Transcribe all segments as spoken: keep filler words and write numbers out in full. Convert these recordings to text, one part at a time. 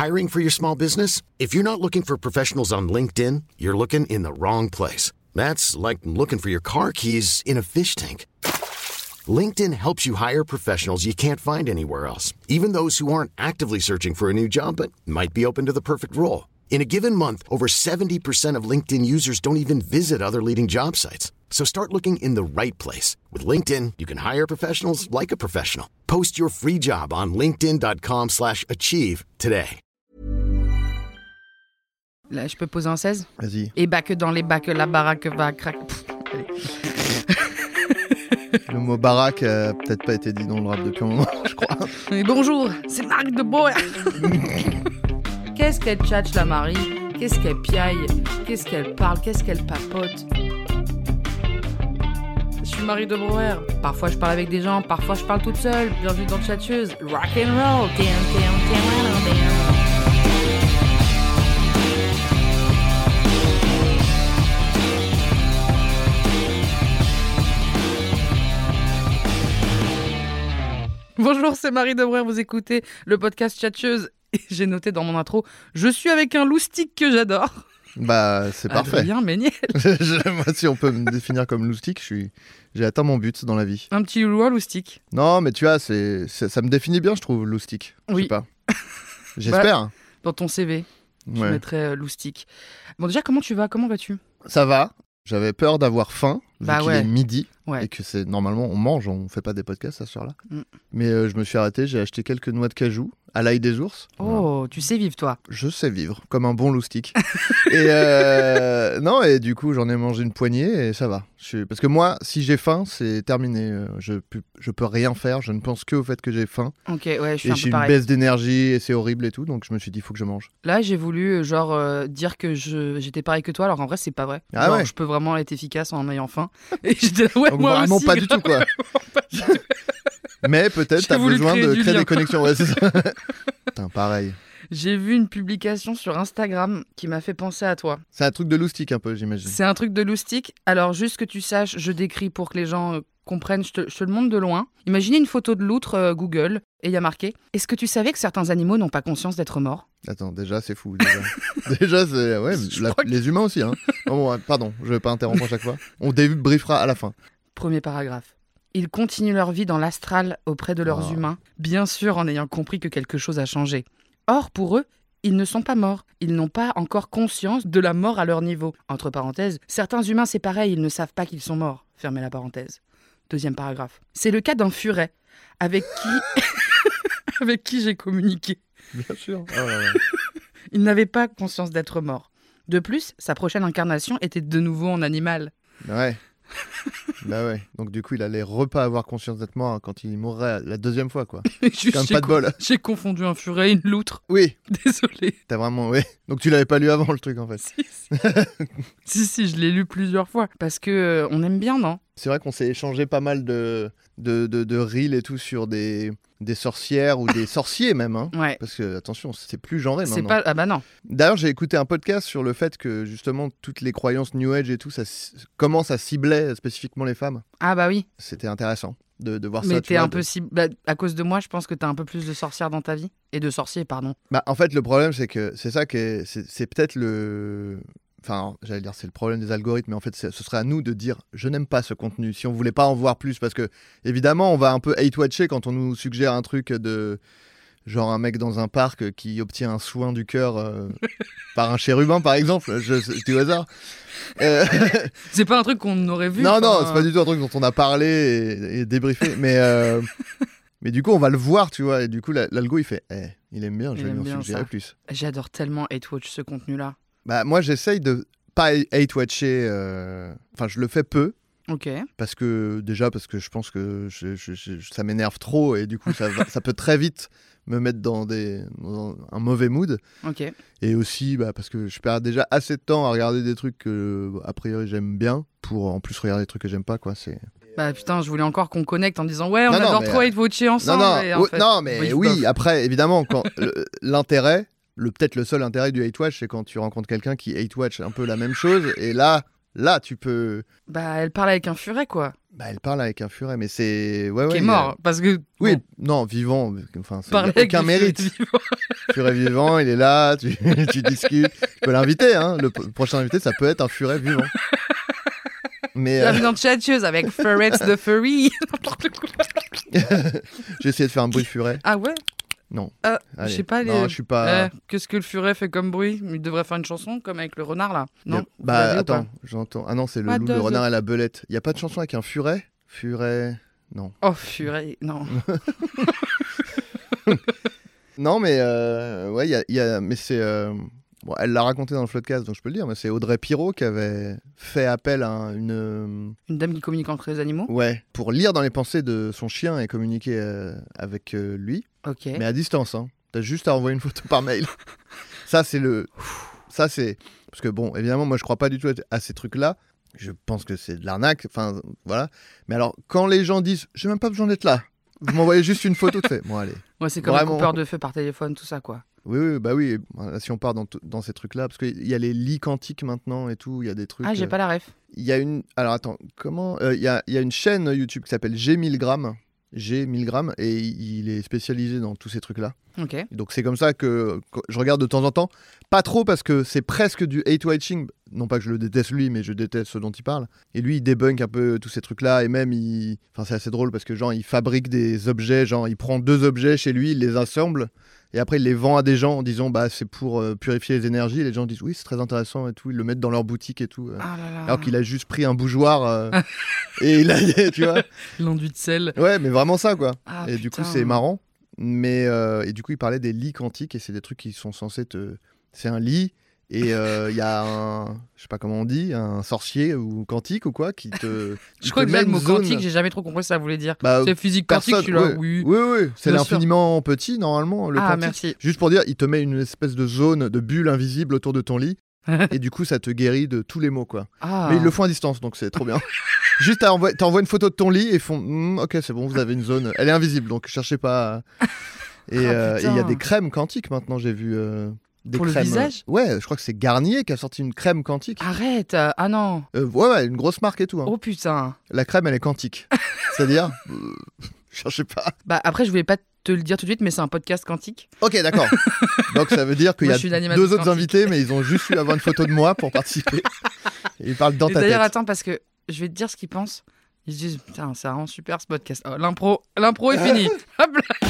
Hiring for your small business? If you're not looking for professionals on LinkedIn, you're looking in the wrong place. That's like looking for your car keys in a fish tank. LinkedIn helps you hire professionals you can't find anywhere else, even those who aren't actively searching for a new job but might be open to the perfect role. In a given month, over seventy percent of LinkedIn users don't even visit other leading job sites. So start looking in the right place. With LinkedIn, you can hire professionals like a professional. Post your free job on linkedin.com slash achieve today. Là, je peux poser un seize ? Vas-y. Et bah que dans les bacs, la baraque va craquer. Le mot baraque a peut-être pas été dit dans le rap depuis un moment, je crois. Mais bonjour, c'est Marc de Boer. Qu'est-ce qu'elle tchatche, la Marie ? Qu'est-ce qu'elle piaille ? Qu'est-ce qu'elle parle ? Qu'est-ce qu'elle papote ? Je suis Marie de Brouwer. Parfois je parle avec des gens, parfois je parle toute seule. Bienvenue dans Tchatcheuse. Rock and roll. Down, down, down, down. Bonjour, c'est Marie de Brouwer. Vous écoutez le podcast Tchatcheuse. Et j'ai noté dans mon intro, je suis avec un loustic que j'adore. Bah, c'est parfait. Adrien Méniel. Moi, si on peut me définir comme loustic, je suis... j'ai atteint mon but dans la vie. Un petit loulou loustic. Non, mais tu vois, c'est... c'est... ça me définit bien, je trouve, loustic. Je Oui. sais pas. J'espère. Bah, dans ton C V, je ouais. mettrais euh, loustic. Bon, déjà, comment tu vas ? Comment vas-tu ? Ça va. J'avais peur d'avoir faim, vu bah qu'il ouais. est midi, ouais. et que c'est normalement, on mange, on fait pas des podcasts à ce soir-là. Mm. Mais euh, je me suis arrêté, j'ai acheté quelques noix de cajou à l'ail des ours. Oh, voilà. Tu sais vivre, toi. Je sais vivre, comme un bon loustic. et euh, non, et du coup, j'en ai mangé une poignée et ça va. Je suis... Parce que moi, si j'ai faim, c'est terminé. Je, je peux rien faire, je ne pense que au fait que j'ai faim. Ok, ouais, je suis et un j'ai peu une pareil. baisse d'énergie et c'est horrible et tout, donc je me suis dit, il faut que je mange. Là, j'ai voulu genre euh, dire que je... j'étais pareil que toi, alors en vrai, c'est pas vrai. Ah genre, ouais. je peux vraiment être efficace en ayant faim. Et j'étais là, ouais, donc moi vraiment aussi, pas du tout, quoi. pas du tout. Mais peut-être J'ai t'as voulu besoin créer de du créer lien. des connexions. Ouais, c'est ça. Putain, pareil. J'ai vu une publication sur Instagram qui m'a fait penser à toi. C'est un truc de loustic un peu, j'imagine. C'est un truc de loustic. Alors, juste que tu saches, je décris pour que les gens euh, comprennent, je te, je te le montre de loin. Imaginez une photo de loutre euh, Google, et il y a marqué « Est-ce que tu savais que certains animaux n'ont pas conscience d'être morts ?» Attends, déjà, c'est fou. Déjà, déjà c'est... Ouais, la... que... les humains aussi. Hein. Oh, bon, pardon, je vais pas interrompre à chaque fois. On débriefera à la fin. Premier paragraphe. Ils continuent leur vie dans l'astral auprès de leurs oh. humains, bien sûr en ayant compris que quelque chose a changé. Or, pour eux, ils ne sont pas morts. Ils n'ont pas encore conscience de la mort à leur niveau. Entre parenthèses, certains humains, c'est pareil, ils ne savent pas qu'ils sont morts. Fermez la parenthèse. Deuxième paragraphe. C'est le cas d'un furet, avec qui, avec qui j'ai communiqué. Bien sûr. Oh là là. Il n'avait pas conscience d'être mort. De plus, sa prochaine incarnation était de nouveau en animal. Ouais. Bah ouais. Donc du coup, il allait repas avoir conscience d'être mort quand il mourrait la deuxième fois, quoi. Juste, Comme pas de bol. J'ai confondu un furet et une loutre. Oui. Désolé. T'as vraiment... Oui. Donc tu l'avais pas lu avant, le truc, en fait. Si, si, si, si, je l'ai lu plusieurs fois. Parce que euh, on aime bien, non ? C'est vrai qu'on s'est échangé pas mal de, de, de, de reels et tout sur des... des sorcières ou des sorciers même, hein. Ouais. Parce que, attention, c'est plus genré C'est maintenant. pas... Ah bah non. D'ailleurs, j'ai écouté un podcast sur le fait que, justement, toutes les croyances New Age et tout, ça c- comment ça ciblait spécifiquement les femmes. Ah bah oui. C'était intéressant de, de voir Mais ça. t'es un de... peu si... bah, à cause de moi, je pense que t'as un peu plus de sorcières dans ta vie. Et de sorciers, pardon. Bah, en fait, le problème, c'est que c'est ça qui est... C'est, c'est peut-être le... Enfin, j'allais dire, c'est le problème des algorithmes, mais en fait, ce serait à nous de dire « je n'aime pas ce contenu », si on voulait pas en voir plus, parce que, évidemment, on va un peu hate-watcher quand on nous suggère un truc de... Genre un mec dans un parc qui obtient un soin du cœur euh, par un chérubin, par exemple, je, je dis au hasard. Euh... C'est pas un truc qu'on aurait vu. Non, enfin... non, c'est pas du tout un truc dont on a parlé et, et débriefé, mais... Euh... Mais du coup, on va le voir, tu vois, et du coup, la, l'algo, il fait eh, il aime bien, je vais lui en suggérer plus. J'adore tellement hate-watch ce contenu-là. Bah, moi, j'essaye de pas hate-watcher. Euh... Enfin, je le fais peu. Ok. Parce que, déjà, parce que je pense que je, je, je, ça m'énerve trop et du coup, ça, va, ça peut très vite me mettre dans, des, dans un mauvais mood. Ok. Et aussi, bah, parce que je perds déjà assez de temps à regarder des trucs que, a priori, j'aime bien pour en plus regarder des trucs que j'aime pas, quoi. C'est... Bah putain, je voulais encore qu'on connecte en disant ouais, on non, non, adore mais... trop hate-watcher ensemble. Non, non, et en oh, fait, non mais brief, oui, bof. après, évidemment, quand le, l'intérêt, le, peut-être le seul intérêt du hate-watch, c'est quand tu rencontres quelqu'un qui hate-watch un peu la même chose, et là, Là, tu peux. Bah, elle parle avec un furet, quoi. Bah, elle parle avec un furet, mais c'est. Bah, elle parle avec un furet, quoi. Bah, elle parle avec un furet, mais c'est. Ouais, Qui ouais, est il y a- mort. Parce que. Oui, bon, non, vivant. Enfin, c'est... parler il y a avec aucun des furets mérite. vivants. Furet vivant, il est là, tu, tu discutes. Tu peux l'inviter, hein. Le p- prochain invité, ça peut être un furet vivant. Mais euh, Bienvenue dans Tchatcheuse avec Furets the Furry. j'ai essayé de faire un bruit de furet. Ah ouais. Non. Euh, je Allez. sais pas. Les... Non, je suis pas. Eh, qu'est-ce que le furet fait comme bruit? Il devrait faire une chanson comme avec le renard là. Non. Y a- Vous Bah l'avez ou attends, pas j'entends. Ah non, c'est le What loup, does le renard it- et la belette. Il y a pas de chanson avec un furet Furet. Non. Oh furet. Non. Non, mais euh, ouais, il y a, il y a- mais c'est. euh, Bon, elle l'a raconté dans le podcast, donc je peux le dire. Mais c'est Audrey Pirot qui avait fait appel à une. euh, Une dame qui communique entre les animaux. Ouais, pour lire dans les pensées de son chien et communiquer euh, avec euh, lui, Ok. mais à distance. Hein. T'as juste à envoyer une photo par mail. Ça, c'est le. Ça, c'est. Parce que bon, évidemment, moi, je crois pas du tout à ces trucs-là. Je pense que c'est de l'arnaque. Enfin, voilà. Mais alors, quand les gens disent, j'ai même pas besoin d'être là. Vous m'envoyez juste une photo, tu fais. Bon, allez. Ouais, c'est comme Vraiment. un coupeur de feu par téléphone, tout ça quoi. Oui, oui, bah oui. Voilà, si on part dans, t- dans ces trucs-là, parce qu'il y a les lits quantiques maintenant et tout, il y a des trucs. Ah, j'ai euh, pas la ref. Il y a une. Alors attends, comment euh, Il y, a, il y a une chaîne YouTube qui s'appelle G mille grammes. G mille grammes et il est spécialisé dans tous ces trucs-là. Ok. Donc c'est comme ça que que je regarde de temps en temps. Pas trop parce que c'est presque du hate watching. Non pas que je le déteste lui, mais je déteste ce dont il parle. Et lui, il débunk un peu tous ces trucs-là. Et même, il... enfin, c'est assez drôle parce que genre, il fabrique des objets. Genre, il prend deux objets chez lui, il les assemble. Et après, il les vend à des gens en disant bah c'est pour euh, purifier les énergies. Et les gens disent oui, c'est très intéressant et tout. Ils le mettent dans leur boutique et tout. euh. Ah là là. Alors qu'il a juste pris un bougeoir euh, et il a, tu vois. L'enduit de sel. Ouais, mais vraiment ça quoi. Ah, et du coup, putain. c'est marrant. Mais euh, et du coup, il parlait des lits quantiques et c'est des trucs qui sont censés te. C'est un lit et euh, il y a un, je sais pas comment on dit, un sorcier ou quantique ou quoi qui te. Je il crois te que met déjà, le une mot zone- quantique, j'ai jamais trop compris ce que ça voulait dire. Bah, C'est physique quantique, je suis là. ouais. Oui. Oui, oui, c'est Bien sûr. l'infiniment petit normalement le Ah, quantique. merci. Juste pour dire, il te met une espèce de zone de bulle invisible autour de ton lit et du coup, ça te guérit de tous les maux quoi. Ah. Mais ils le font à distance, donc c'est trop bien. Juste, t'as envoyé, t'envoies une photo de ton lit et ils font hmm, ok, c'est bon, vous avez une zone. Elle est invisible, donc cherchez pas. à- Et Ah, euh, et il y a putain. des crèmes quantiques maintenant, j'ai vu. euh, des Pour le crèmes, visage euh, Ouais, je crois que c'est Garnier qui a sorti une crème quantique. Arrête. euh, Ah non. Euh, ouais, ouais, une grosse marque et tout. hein. Oh putain. La crème, elle est quantique. C'est-à-dire, euh, cherchez pas. Bah après, je voulais pas te le dire tout de suite, mais c'est un podcast quantique. Ok, d'accord. Donc ça veut dire qu'il y Moi, a je suis une animatrice deux autres quantique. invités, mais ils ont juste eu avoir une photo de moi pour participer. Et ils parlent dans Et ta d'ailleurs, tête. attends, parce que je vais te dire ce qu'ils pensent. Ils se disent, putain, c'est vraiment super ce podcast. Oh, l'impro, l'impro est finie. Hop là.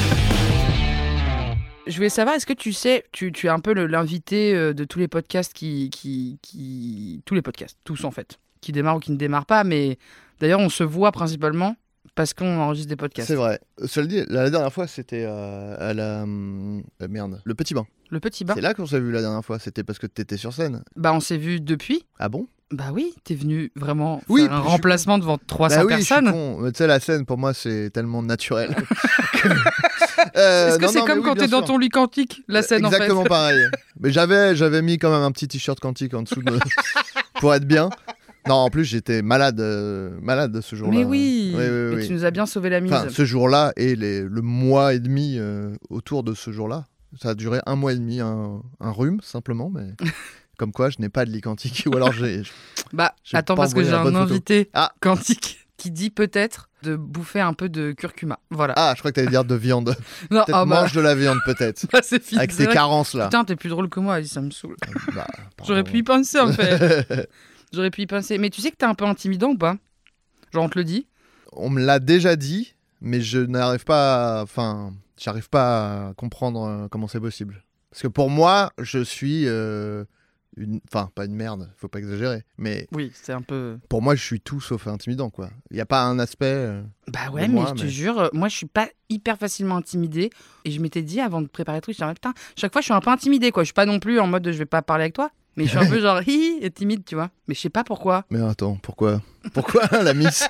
Je voulais savoir, est-ce que tu sais, tu, tu es un peu le- l'invité euh, de tous les podcasts qui, qui, qui. Tous les podcasts, tous en fait, qui démarrent ou qui ne démarrent pas, mais d'ailleurs, on se voit principalement parce qu'on enregistre des podcasts. C'est vrai. Euh, Cela dit, la dernière fois, c'était euh, à la. hum, euh, merde. Le Petit Bain. Le petit bain. C'est là qu'on s'est vu la dernière fois. C'était parce que t'étais sur scène. Bah, on s'est vu depuis. Ah bon? Bah oui, t'es venu vraiment Oui, faire un je suis- remplacement devant trois cents Bah oui, je suis personnes. con. Mais tu sais, la scène, pour moi, c'est tellement naturel. que- Euh, Est-ce que non, c'est non, comme mais oui, quand bien t'es dans sûr. ton lit quantique, la scène Exactement en fait pareil. Mais j'avais, j'avais mis quand même un petit t-shirt quantique en dessous de... pour être bien. Non, en plus, j'étais malade, euh, malade ce jour-là. Mais oui, Oui, oui, mais oui. tu nous as bien sauvé la mise. Enfin, ce jour-là et les, le mois et demi euh, autour de ce jour-là. Ça a duré un mois et demi, un, un rhume, simplement, mais... Comme quoi, je n'ai pas de lit quantique. Ou alors, j'ai... Bah, J'ai attends, pas parce que envoyé j'ai la un bonne photo. invité Ah. quantique qui dit peut-être de bouffer un peu de curcuma. Voilà. Ah, je crois que t'allais dire de viande. non, Peut-être ah bah, mange de la viande, peut-être. bah, c'est fini. Avec c'est tes vrai. carences, là. Putain, t'es plus drôle que moi, ça me saoule. Bah, J'aurais pardon. pu y penser, en fait. J'aurais pu y penser. Mais tu sais que t'es un peu intimidant ou pas? Genre, on te le dit? On me l'a déjà dit, mais je n'arrive pas à... Enfin, j'arrive pas à comprendre euh, comment c'est possible. Parce que pour moi, je suis... euh, une... Enfin, pas une merde, faut pas exagérer. Mais Oui, c'est un peu... pour moi, je suis tout sauf intimidant, quoi. Il n'y a pas un aspect... euh, Bah ouais, de mais moi, je te mais- jure, euh, moi je suis pas hyper facilement intimidée. Et je m'étais dit avant de préparer le truc, je me disais, putain, chaque fois je suis un peu intimidée, quoi. Je suis pas non plus en mode de, je vais pas parler avec toi. Mais je suis un peu genre hi hi et timide, tu vois. Mais je sais pas pourquoi. Mais attends, pourquoi Pourquoi la miss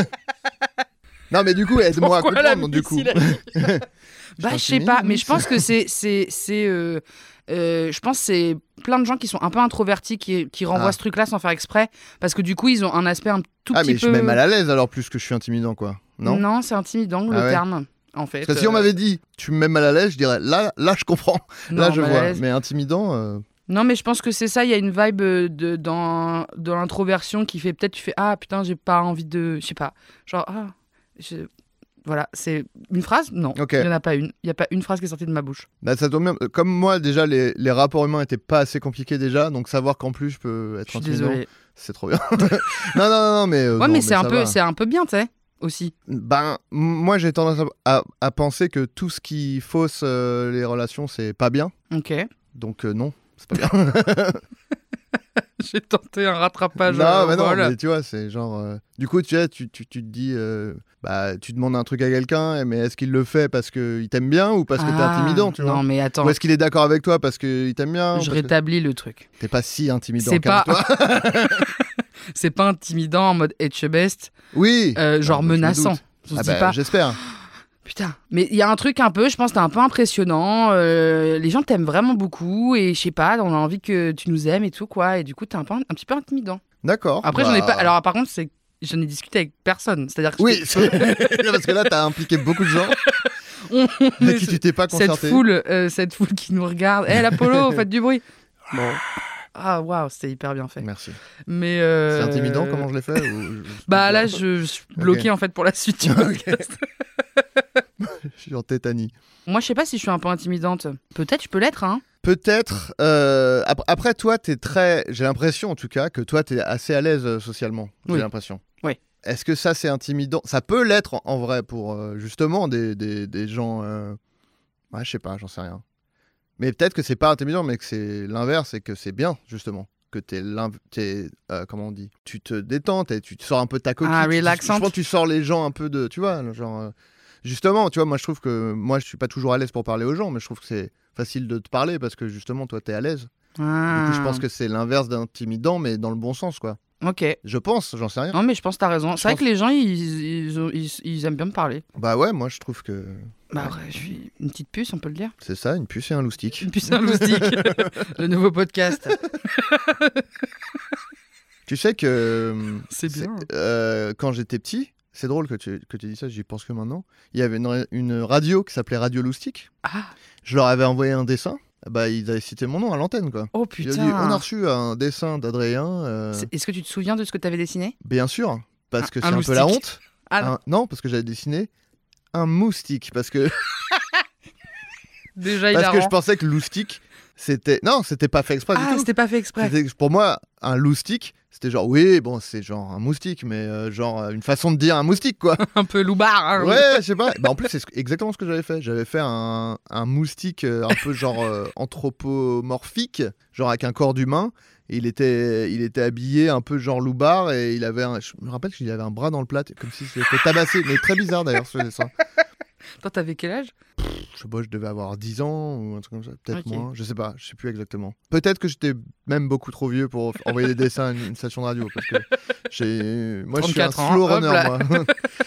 Non, mais du coup, aide-moi à Pourquoi la comprendre, du miss, coup. il a dit Bah je sais t'intimide, pas, mais miss je pense que c'est c'est c'est euh, euh, je pense que c'est plein de gens qui sont un peu introvertis qui, qui renvoient Ah. ce truc-là sans faire exprès parce que du coup ils ont un aspect un tout Ah, petit mais je peu. suis même mal à l'aise alors plus que je suis intimidant, quoi. Non, Non, c'est intimidant le Ah ouais. terme en fait. Parce que si on Euh, m'avait dit tu me mets mal à l'aise, je dirais là, là je comprends. non, Là je mal à vois. l'aise. Mais intimidant, euh, Non, mais je pense que c'est ça. Il y a une vibe euh, de, dans, dans l'introversion qui fait peut-être tu fais ah putain j'ai pas envie de, je sais pas, genre ah, je- voilà, c'est une phrase. Non, Ok. il y en a pas une. Il y a pas une phrase qui est sortie de ma bouche. Bah, ça tombe bien. Comme moi, déjà, les, les rapports humains étaient pas assez compliqués déjà, donc savoir qu'en plus je peux Je être suis intimidant, désolée. c'est trop bien. non, non, non, non, mais. euh, Ouais, non, mais c'est un ça peu, va. c'est un peu bien, tu sais, aussi. Ben, m- moi, j'ai tendance à, à- à penser que tout ce qui fausse euh, les relations, c'est pas bien. Ok. Donc, euh, non, c'est pas bien. J'ai tenté un rattrapage. non, euh, mais non, voilà. mais tu vois, c'est genre. euh, Du coup, tu, sais, tu, tu, tu te dis. euh, Bah, tu demandes un truc à quelqu'un, mais est-ce qu'il le fait parce qu'il t'aime bien ou parce que t'es Ah, intimidant, tu non, vois? mais attends, Ou est-ce qu'il est d'accord avec toi parce qu'il t'aime bien? ou je parce que rétablis le truc. T'es pas si intimidant, C'est pas- calme-toi. C'est pas intimidant en mode Etchebest, Oui. euh, genre Ah, bah, je me menaçant. doute. On se Ah dit bah, pas. j'espère. Putain, mais il y a un truc un peu, je pense que t'es un peu impressionnant. euh, les gens t'aiment vraiment beaucoup et je sais pas, on a envie que tu nous aimes et tout quoi. Et du coup, t'es un, peu, un petit peu intimidant. D'accord. Après, j'en ai bah, pas. Alors, par contre, c'est j'en ai discuté avec personne. C'est-à-dire que Oui, je- c'est- parce que là, t'as impliqué beaucoup de gens on, on est avec qui tu t'es pas cette concerté. foule, euh, cette foule qui nous regarde. Hé, l'Apollo, faites du bruit. Bon. Ah waouh, c'était hyper bien fait. Merci. Mais euh, C'est intimidant comment je l'ai fait ou- Bah là, je, je suis bloqué en fait pour la suite. du podcast. Je suis en tétanie. Moi, je sais pas si je suis un peu intimidante. Peut-être, je peux l'être, hein. Peut-être. euh, ap- Après, toi, t'es très. J'ai l'impression, en tout cas, que toi, t'es assez à l'aise euh, socialement. J'ai Oui. l'impression. Oui. Est-ce que ça, c'est intimidant? Ça peut l'être en, en vrai pour euh, justement des, des, des gens. euh, Ouais, je sais pas, j'en sais rien. Mais peut-être que c'est pas intimidant, mais que c'est l'inverse et que c'est bien, justement. Que t'es. l'inv- t'es, euh, comment on dit? Tu te détends, t'es- tu te sors un peu de ta coquille. Ah, tu- relaxante. Je pense que tu sors les gens un peu de. Tu vois, genre. euh, Justement, tu vois, moi, je trouve que. Moi, je suis pas toujours à l'aise pour parler aux gens, mais je trouve que c'est facile de te parler parce que justement, toi, t'es à l'aise. Du coup, je pense que c'est l'inverse d'intimidant, mais dans le bon sens, quoi. Ok. Je pense, j'en sais rien. Non, mais je pense que t'as raison. Je C'est vrai pense- que les gens, ils, ils, ont- ils- ils aiment bien me parler. Bah ouais, moi, je trouve que Bah ouais, je suis une petite puce, on peut le dire. c'est ça, une puce et un loustic. Une puce linguistique. Le nouveau podcast. Tu sais que. C'est bien. euh, quand j'étais petit, c'est drôle que tu, que tu dis ça, j'y pense que maintenant. Il y avait une, une radio qui s'appelait Radio Loustic. Ah, Je leur avais envoyé un dessin. Bah, ils avaient cité mon nom à l'antenne, quoi. oh Ils ont putain. dit, on a reçu un dessin d'Adrien. euh, C'est- Est-ce que tu te souviens de ce que t'avais dessiné? Bien sûr, parce que Un- c'est un un, peu la loustic. honte. Ah, Un- non, parce que j'avais dessiné un moustique. Parce que, déjà, il parce a que je pensais que loustic, c'était. Non, c'était pas fait exprès Ah, du tout. c'était pas fait exprès. C'était- Pour moi, un loustic, c'était genre, oui, bon, c'est genre un moustique, mais euh, genre euh, une façon de dire un moustique, quoi. Un peu loupard. hein. Ouais, je sais pas. Bah, en plus, c'est ce- exactement ce que j'avais fait. J'avais fait un, un moustique euh, un peu genre euh, anthropomorphique, genre avec un corps d'humain. Et Il était, il était habillé un peu genre loupard et il avait un, je me rappelle qu'il avait un bras dans le plat, comme si c'était tabassé, mais très bizarre d'ailleurs ce dessin. Toi, t'avais quel âge? Je sais pas, je devais avoir dix ans ou un truc comme ça, peut-être Ok. moins, je sais pas, je sais plus exactement. Peut-être que j'étais même beaucoup trop vieux pour envoyer des dessins à une, une station de radio parce que j'ai, moi je suis un trente-quatre ans, slow hop runner, là. moi.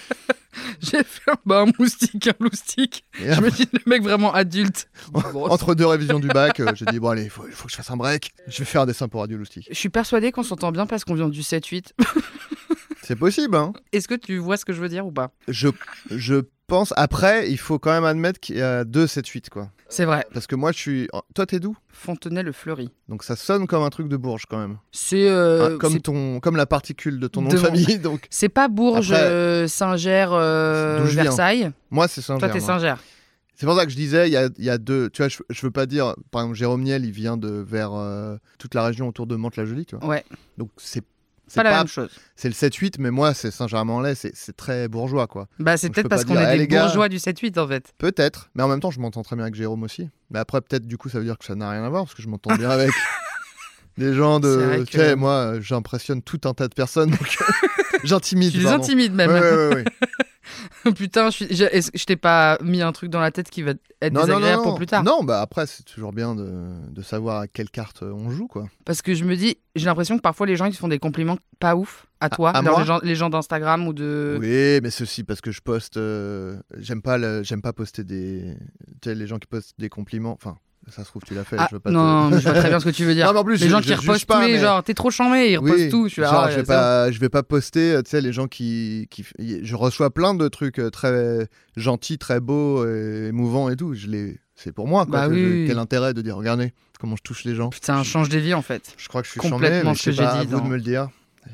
J'ai fait un, bah, un moustique, un loustique. Et Je me dis, le mec vraiment adulte. Bon, Entre deux révisions du bac, euh, j'ai dit bon allez, il faut, il faut que je fasse un break. Je vais faire un dessin pour Radio Loustic. je suis persuadée qu'on s'entend bien parce qu'on vient du sept huit. C'est possible, hein. Est-ce que tu vois ce que je veux dire ou pas? Je, je pense. Après, il faut quand même admettre qu'il y a deux sept huit quoi. C'est vrai. Parce que moi, je suis. Toi, t'es d'où? Fontenay-le-Fleury. Donc ça sonne comme un truc de Bourges quand même. C'est euh, Hein, comme c'est- ton, comme la particule de ton nom De de mon- famille. Donc c'est pas Bourges, Après, euh, Saint-Ger, euh, d'où je viens. Versailles. moi, c'est Saint-Germain. Toi, t'es Saint-Ger. C'est pour ça que je disais, il y a, il y a deux. Tu vois, je, je veux pas dire. Par exemple, Jérôme Niel, il vient de vers euh, toute la région autour de Mantes-la-Jolie, tu vois. Ouais, Donc c'est. C'est pas la pas- même chose. c'est le sept huit, mais moi, c'est Saint-Germain-en-Laye, c'est c'est très bourgeois, quoi. Bah, c'est Donc, je peut-être peux parce pas qu'on dire, est Eh, des les gars. bourgeois du sept huit en fait. Peut-être, mais en même temps, je m'entends très bien avec Jérôme aussi. Mais après, peut-être, du coup, ça veut dire que ça n'a rien à voir, parce que je m'entends bien avec des gens C'est de. vrai Tu que- sais, moi, euh, j'impressionne tout un tas de personnes, donc j'intimide. Tu les pardon. intimides même. Ouais, ouais, ouais, ouais. Putain, je, suis... je... est-ce que je t'ai pas mis un truc dans la tête qui va être Non, non, non, désagréable non. pour plus tard. Non, bah après, c'est toujours bien de, de savoir à quelle carte euh, on joue, quoi. Parce que je me dis, j'ai l'impression que parfois les gens ils te font des compliments pas ouf à toi, à genre moi les gens, les gens d'Instagram ou de. Oui, mais ceci parce que je poste. euh, J'aime pas, le- j'aime pas poster des. Tu sais, les gens qui postent des compliments. Enfin, ça se trouve, tu l'as fait. Ah, je veux pas non, te- non, mais je vois très bien ce que tu veux dire. Non, mais en plus, les je- gens je qui juge repostent pas, tous les mais- genre, t'es trop chambé, ils repostent Oui, tout. Je suis là, genre, ah, je vais c'est bon. pas, je vais pas poster, euh, tu sais, les gens qui, qui, je reçois plein de trucs euh, très gentils, très beaux, et émouvants et tout. Je les, c'est pour moi, quoi. Bah que oui, je- oui. Quel intérêt de dire, regardez comment je touche les gens. Putain, change des vies en fait. Je crois que je suis Complètement chambé, mais ce que c'est pas j'ai à dit vous dans- de me le dire.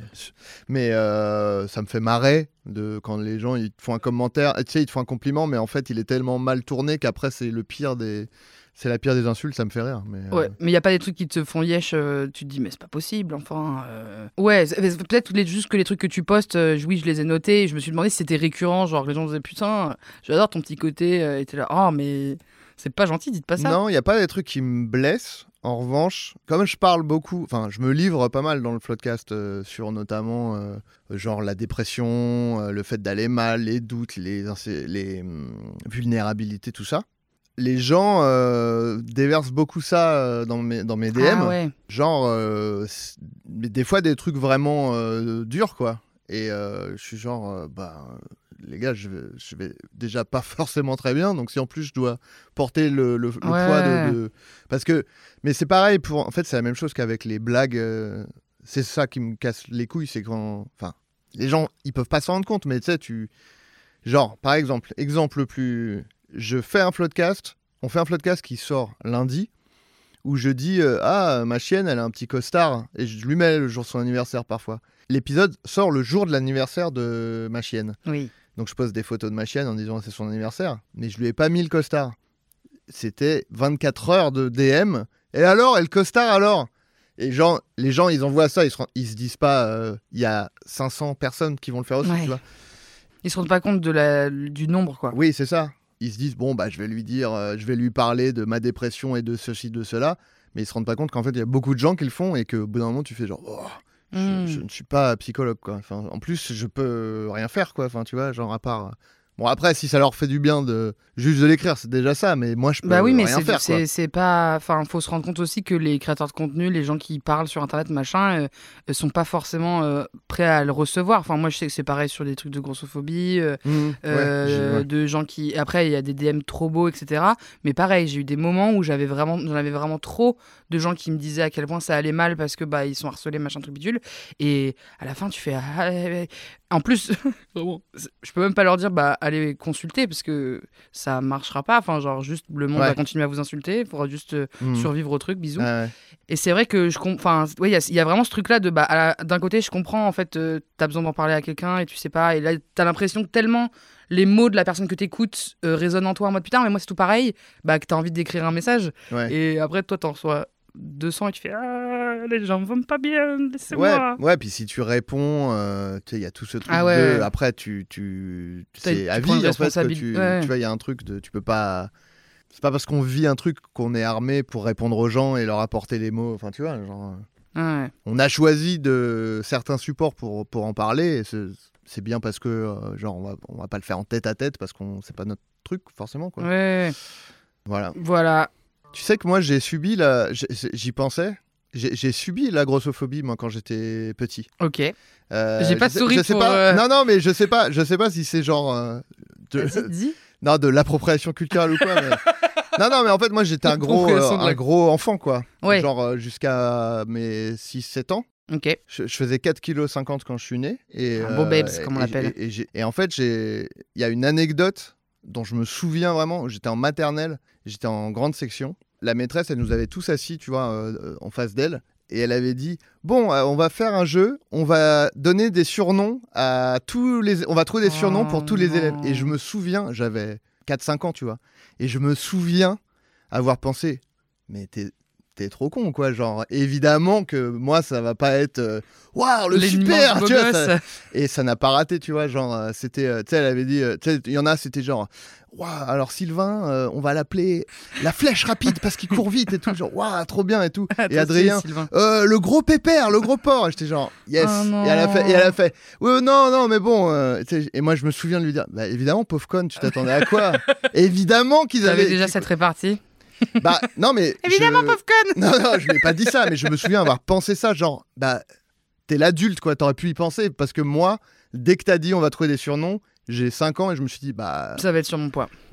Mais euh, ça me fait marrer de quand les gens ils te font un commentaire, tu sais, ils te font un compliment, mais en fait il est tellement mal tourné qu'après c'est le pire des, c'est la pire des insultes, ça me fait rire. Mais euh, Ouais, mais il y a pas des trucs qui te font yesh, euh, tu te dis mais c'est pas possible, enfin. euh. Ouais, c'est- c'est peut-être les- juste que les trucs que tu postes, euh, oui, je les ai notés, et je me suis demandé si c'était récurrent, genre que les gens disaient putain, j'adore ton petit côté, euh, et t'es là, oh mais c'est pas gentil, dites pas ça. non, il y a pas des trucs qui me blessent. En revanche, comme je parle beaucoup, enfin, je me livre pas mal dans le podcast euh, sur notamment euh, genre la dépression, euh, le fait d'aller mal, les doutes, les, insé- les hum, vulnérabilités, tout ça. Les gens euh, déversent beaucoup ça euh, dans mes, dans mes D M. Ah ouais. Genre, euh, c- mais des fois des trucs vraiment euh, durs, quoi. Et euh, je suis genre, euh, bah, les gars, je vais, je vais déjà pas forcément très bien. Donc si en plus je dois porter le, le- le Ouais. poids de, de- Parce que... Mais c'est pareil, pour... en fait c'est la même chose qu'avec les blagues. euh, C'est ça qui me casse les couilles, c'est quand... Enfin, les gens, ils peuvent pas s'en rendre compte, mais tu sais, tu... Genre, par exemple, exemple le plus... Je fais un floodcast, on fait un floodcast qui sort lundi, où je dis euh, ah, ma chienne elle a un petit costard, et je lui mets le jour de son anniversaire parfois. L'épisode sort le jour de l'anniversaire de ma chienne, Oui. donc je poste des photos de ma chienne en disant c'est son anniversaire, mais je lui ai pas mis le costard. C'était vingt-quatre heures de D M, et alors, et le costard alors? Et genre, les gens ils envoient ça, ils se, rend- ils se disent pas euh, il y a cinq cents personnes qui vont le faire aussi, Ouais. tu vois. Ils se rendent pas compte de la... du nombre, quoi. Oui, c'est ça. Ils se disent, bon, bah, je vais lui dire, euh, je vais lui parler de ma dépression et de ceci, de cela. Mais ils se rendent pas compte qu'en fait, il y a beaucoup de gens qui le font et qu'au bout d'un moment, tu fais genre, oh, je, Mm. je ne suis pas psychologue, quoi. Enfin, en plus, je peux rien faire, quoi. Enfin, tu vois, genre, à part. euh, Bon, après, si ça leur fait du bien de juste de l'écrire, c'est déjà ça. Mais moi, je peux Bah oui, mais rien c'est, faire, quoi. c'est, c'est pas. Enfin, faut se rendre compte aussi que les créateurs de contenu, les gens qui parlent sur internet, machin, euh, sont pas forcément euh, prêts à le recevoir. Enfin, moi, je sais que c'est pareil sur des trucs de grossophobie, euh, Mmh, ouais, euh, j'ai- ouais. de gens qui. Après, il y a des D M trop beaux, et cetera. Mais pareil, j'ai eu des moments où j'avais vraiment, j'en avais vraiment trop de gens qui me disaient à quel point ça allait mal parce que bah ils sont harcelés, machin truc bidule. Et à la fin, tu fais. Ah, ouais, ouais. En plus, vraiment, je peux même pas leur dire bah allez consulter parce que ça marchera pas. Enfin, genre juste le monde Ouais. va continuer à vous insulter. Il faudra juste euh, Mmh. survivre au truc. Bisous. Ouais, ouais. Et c'est vrai que je comprends. Enfin, ouais, il y, a- il y a vraiment ce truc-là de bah à la- d'un côté, je comprends en fait, euh, t'as besoin d'en parler à quelqu'un et tu sais pas. Et là, t'as l'impression que tellement les mots de la personne que t'écoutes euh, résonnent en toi en mode putain, mais moi c'est tout pareil. Bah que t'as envie d'écrire un message. Ouais. Et après, toi, t'en reçois deux cents et tu fais ah les gens vont pas bien, laissez-moi. Ouais, ouais, puis si tu réponds, euh, tu sais, il y a tout ce truc Ah ouais, de. ouais. Après, tu, tu, T'as- c'est tu à prends vie une en fait que responsabilité. tu, Ouais. tu vois, il y a un truc de, tu peux pas. C'est pas parce qu'on vit un truc qu'on est armé pour répondre aux gens et leur apporter les mots. Enfin, tu vois, genre, euh, Ouais. on a choisi de certains supports pour pour en parler. Et c'est, c'est bien parce que, euh, genre, on va, on va pas le faire en tête à tête parce qu'on, c'est pas notre truc forcément, quoi. Ouais. Voilà. Voilà. Tu sais que moi, j'ai subi la, j'ai- j'y pensais. J'ai, j'ai subi la grossophobie moi quand j'étais petit. Ok. Euh, J'ai pas je sais- souri je sais pour, pas. euh, Non, non, mais je sais pas. Je sais pas si c'est genre euh, de, Vas-y, dis. non, de l'appropriation culturelle ou quoi. Mais... non, non, mais en fait, moi, j'étais un gros, euh, L'appropriation de la- un gros enfant, quoi. Ouais. Genre euh, jusqu'à mes six sept ans. Ok. Je, je faisais quatre virgule cinquante kilos quand je suis né. Et, Un beau babes, comme on et- l'appelle. Et, et j'ai- et en fait, j'ai- il y a une anecdote dont je me souviens vraiment. J'étais en maternelle, j'étais en grande section. La maîtresse, elle nous avait tous assis, tu vois, euh, en face d'elle. Et elle avait dit bon, euh, on va faire un jeu, on va donner des surnoms à tous les, on va trouver des surnoms pour tous les Oh élèves. non. Et je me souviens, j'avais quatre cinq ans, tu vois, et je me souviens avoir pensé, mais t'es, t'es trop con, quoi. Genre, évidemment que moi, ça va pas être, euh, waouh, le Les super, immenses tu beaux vois. ça- gosses. Et ça n'a pas raté, tu vois. Genre, euh, c'était, euh, tu sais, elle avait dit, euh, tu sais, il y en a, c'était genre. Waouh, alors Sylvain, euh, on va l'appeler la flèche rapide parce qu'il court vite et tout, genre waouh, trop bien et tout. Toi Et Adrien, aussi, Sylvain. euh, le gros pépère, le gros porc. Et j'étais genre, yes. Oh non. et elle a fait, et elle a fait, ouais, non, non, mais bon. euh, tu sais, et moi, je me souviens de lui dire, bah évidemment, pauvre conne, tu t'attendais à quoi? Évidemment qu'ils T'avais avaient. déjà qu'ils- cette répartie. Bah non, mais. Évidemment, je... pauvre conne. Non, non, je lui ai pas dit ça, mais je me souviens avoir pensé ça, genre, bah, t'es l'adulte, quoi, t'aurais pu y penser. Parce que moi, dès que t'as dit on va trouver des surnoms, j'ai cinq ans et je me suis dit, bah, Ça va être sur mon poids. voilà.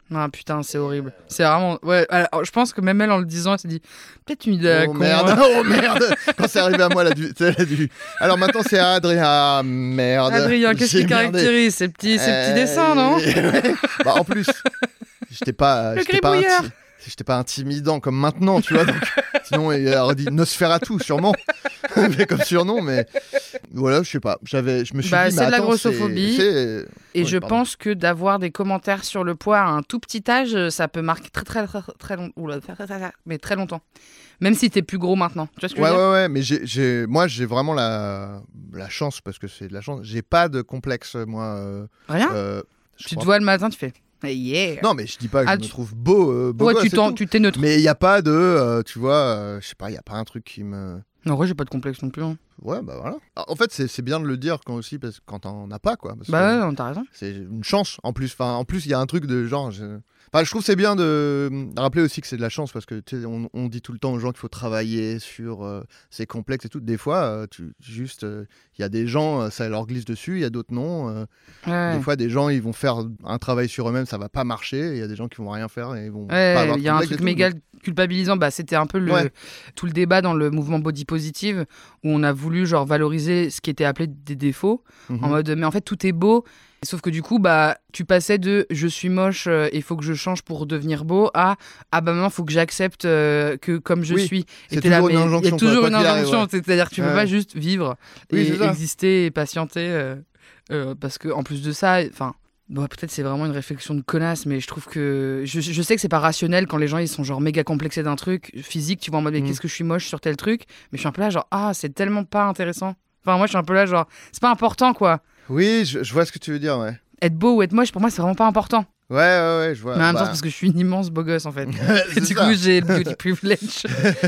Ah putain, c'est horrible. C'est vraiment. Ouais, alors, je pense que même elle, en le disant, elle s'est dit peut-être une idée à Oh con. merde, hein. oh merde. Quand c'est arrivé à moi, elle a dû. Elle a dû... Alors maintenant, c'est à Adrien. Ah merde. Adrien, qu'est-ce J'ai qui merdé. caractérise ces petits, ces petits dessins, non? Bah, en plus, j'étais pas. Le j'étais pas gribouilleur. inti- J'étais pas intimidant comme maintenant, tu vois. Donc, sinon, il aurait dit Nosferatu, sûrement. Mais comme surnom, mais voilà, je sais pas. J'avais, je me suis Bah, dit, c'est mais de la attends, grossophobie. c'est- c'est- Et Ouais, je pardon. pense que d'avoir des commentaires sur le poids à un tout petit âge, ça peut marquer très très très très long... Oula, très, très, très, très- mais très longtemps. Même si t'es plus gros maintenant. Tu vois ce que Ouais, je veux dire? ouais, ouais, mais j'ai, j'ai, moi, j'ai vraiment la, la chance, parce que c'est de la chance. J'ai pas de complexe, moi. euh, Rien. euh, je Tu te crois. vois le matin, tu fais hey, yeah. Non, mais je dis pas que Ah, je me tu- trouve beau, euh, beau ouais, gosse tu et t'en, tout. tu t'es neutre. Mais il y a pas de, euh, tu vois, euh, je sais pas, il y a pas un truc qui me. En vrai, j'ai pas de complexe non plus. hein. Ouais, bah voilà. En fait, c'est, c'est bien de le dire quand aussi, parce que quand t'en as pas, quoi. Parce Bah que ouais, non, t'as raison. c'est une chance en plus. Enfin, en plus, il y a un truc de genre. Je... Enfin, je trouve que c'est bien de rappeler aussi que c'est de la chance, parce que tu sais, on, on dit tout le temps aux gens qu'il faut travailler sur euh, ces complexes et tout. Des fois, euh, tu, juste, il y a des gens, euh, ça leur glisse dessus, il y a d'autres non. euh, Ouais. Des fois, des gens, ils vont faire un travail sur eux-mêmes, ça va pas marcher. Il y a des gens qui vont rien faire et ils vont pas Ouais, avoir de il y a un complexe et truc tout, méga donc- culpabilisant. Bah, c'était un peu le, Ouais. tout le débat dans le mouvement body positive où on a voulu genre valoriser ce qui était appelé des défauts Mhm. en mode mais en fait tout est beau. Sauf que du coup, bah, tu passais de je suis moche et il faut que je change pour devenir beau à ah bah maintenant, il faut que j'accepte euh, que comme je Oui, suis. c'est Et t'es là, toujours une mais injonction, Il y a toujours quoi, une quoi qu'il arrive, injonction. ouais. C'est-à-dire que tu peux Ouais. pas juste vivre Oui, et c'est ça. exister et patienter. euh, euh, parce que en plus de ça, enfin. Bon, peut-être c'est vraiment une réflexion de connasse, mais je trouve que. Je, je sais que c'est pas rationnel quand les gens ils sont genre méga complexés d'un truc physique, tu vois en mode mais Mm. qu'est-ce que je suis moche sur tel truc, mais je suis un peu là genre ah, c'est tellement pas intéressant. Enfin, moi je suis un peu là genre c'est pas important quoi. Oui, je, je vois ce que tu veux dire, ouais. Être beau ou être moche, pour moi c'est vraiment pas important. Ouais, ouais, ouais, je vois. mais en même bah, temps, c'est parce que je suis une immense beau gosse en fait. c'est Et du ça. coup, j'ai le beauty privilege.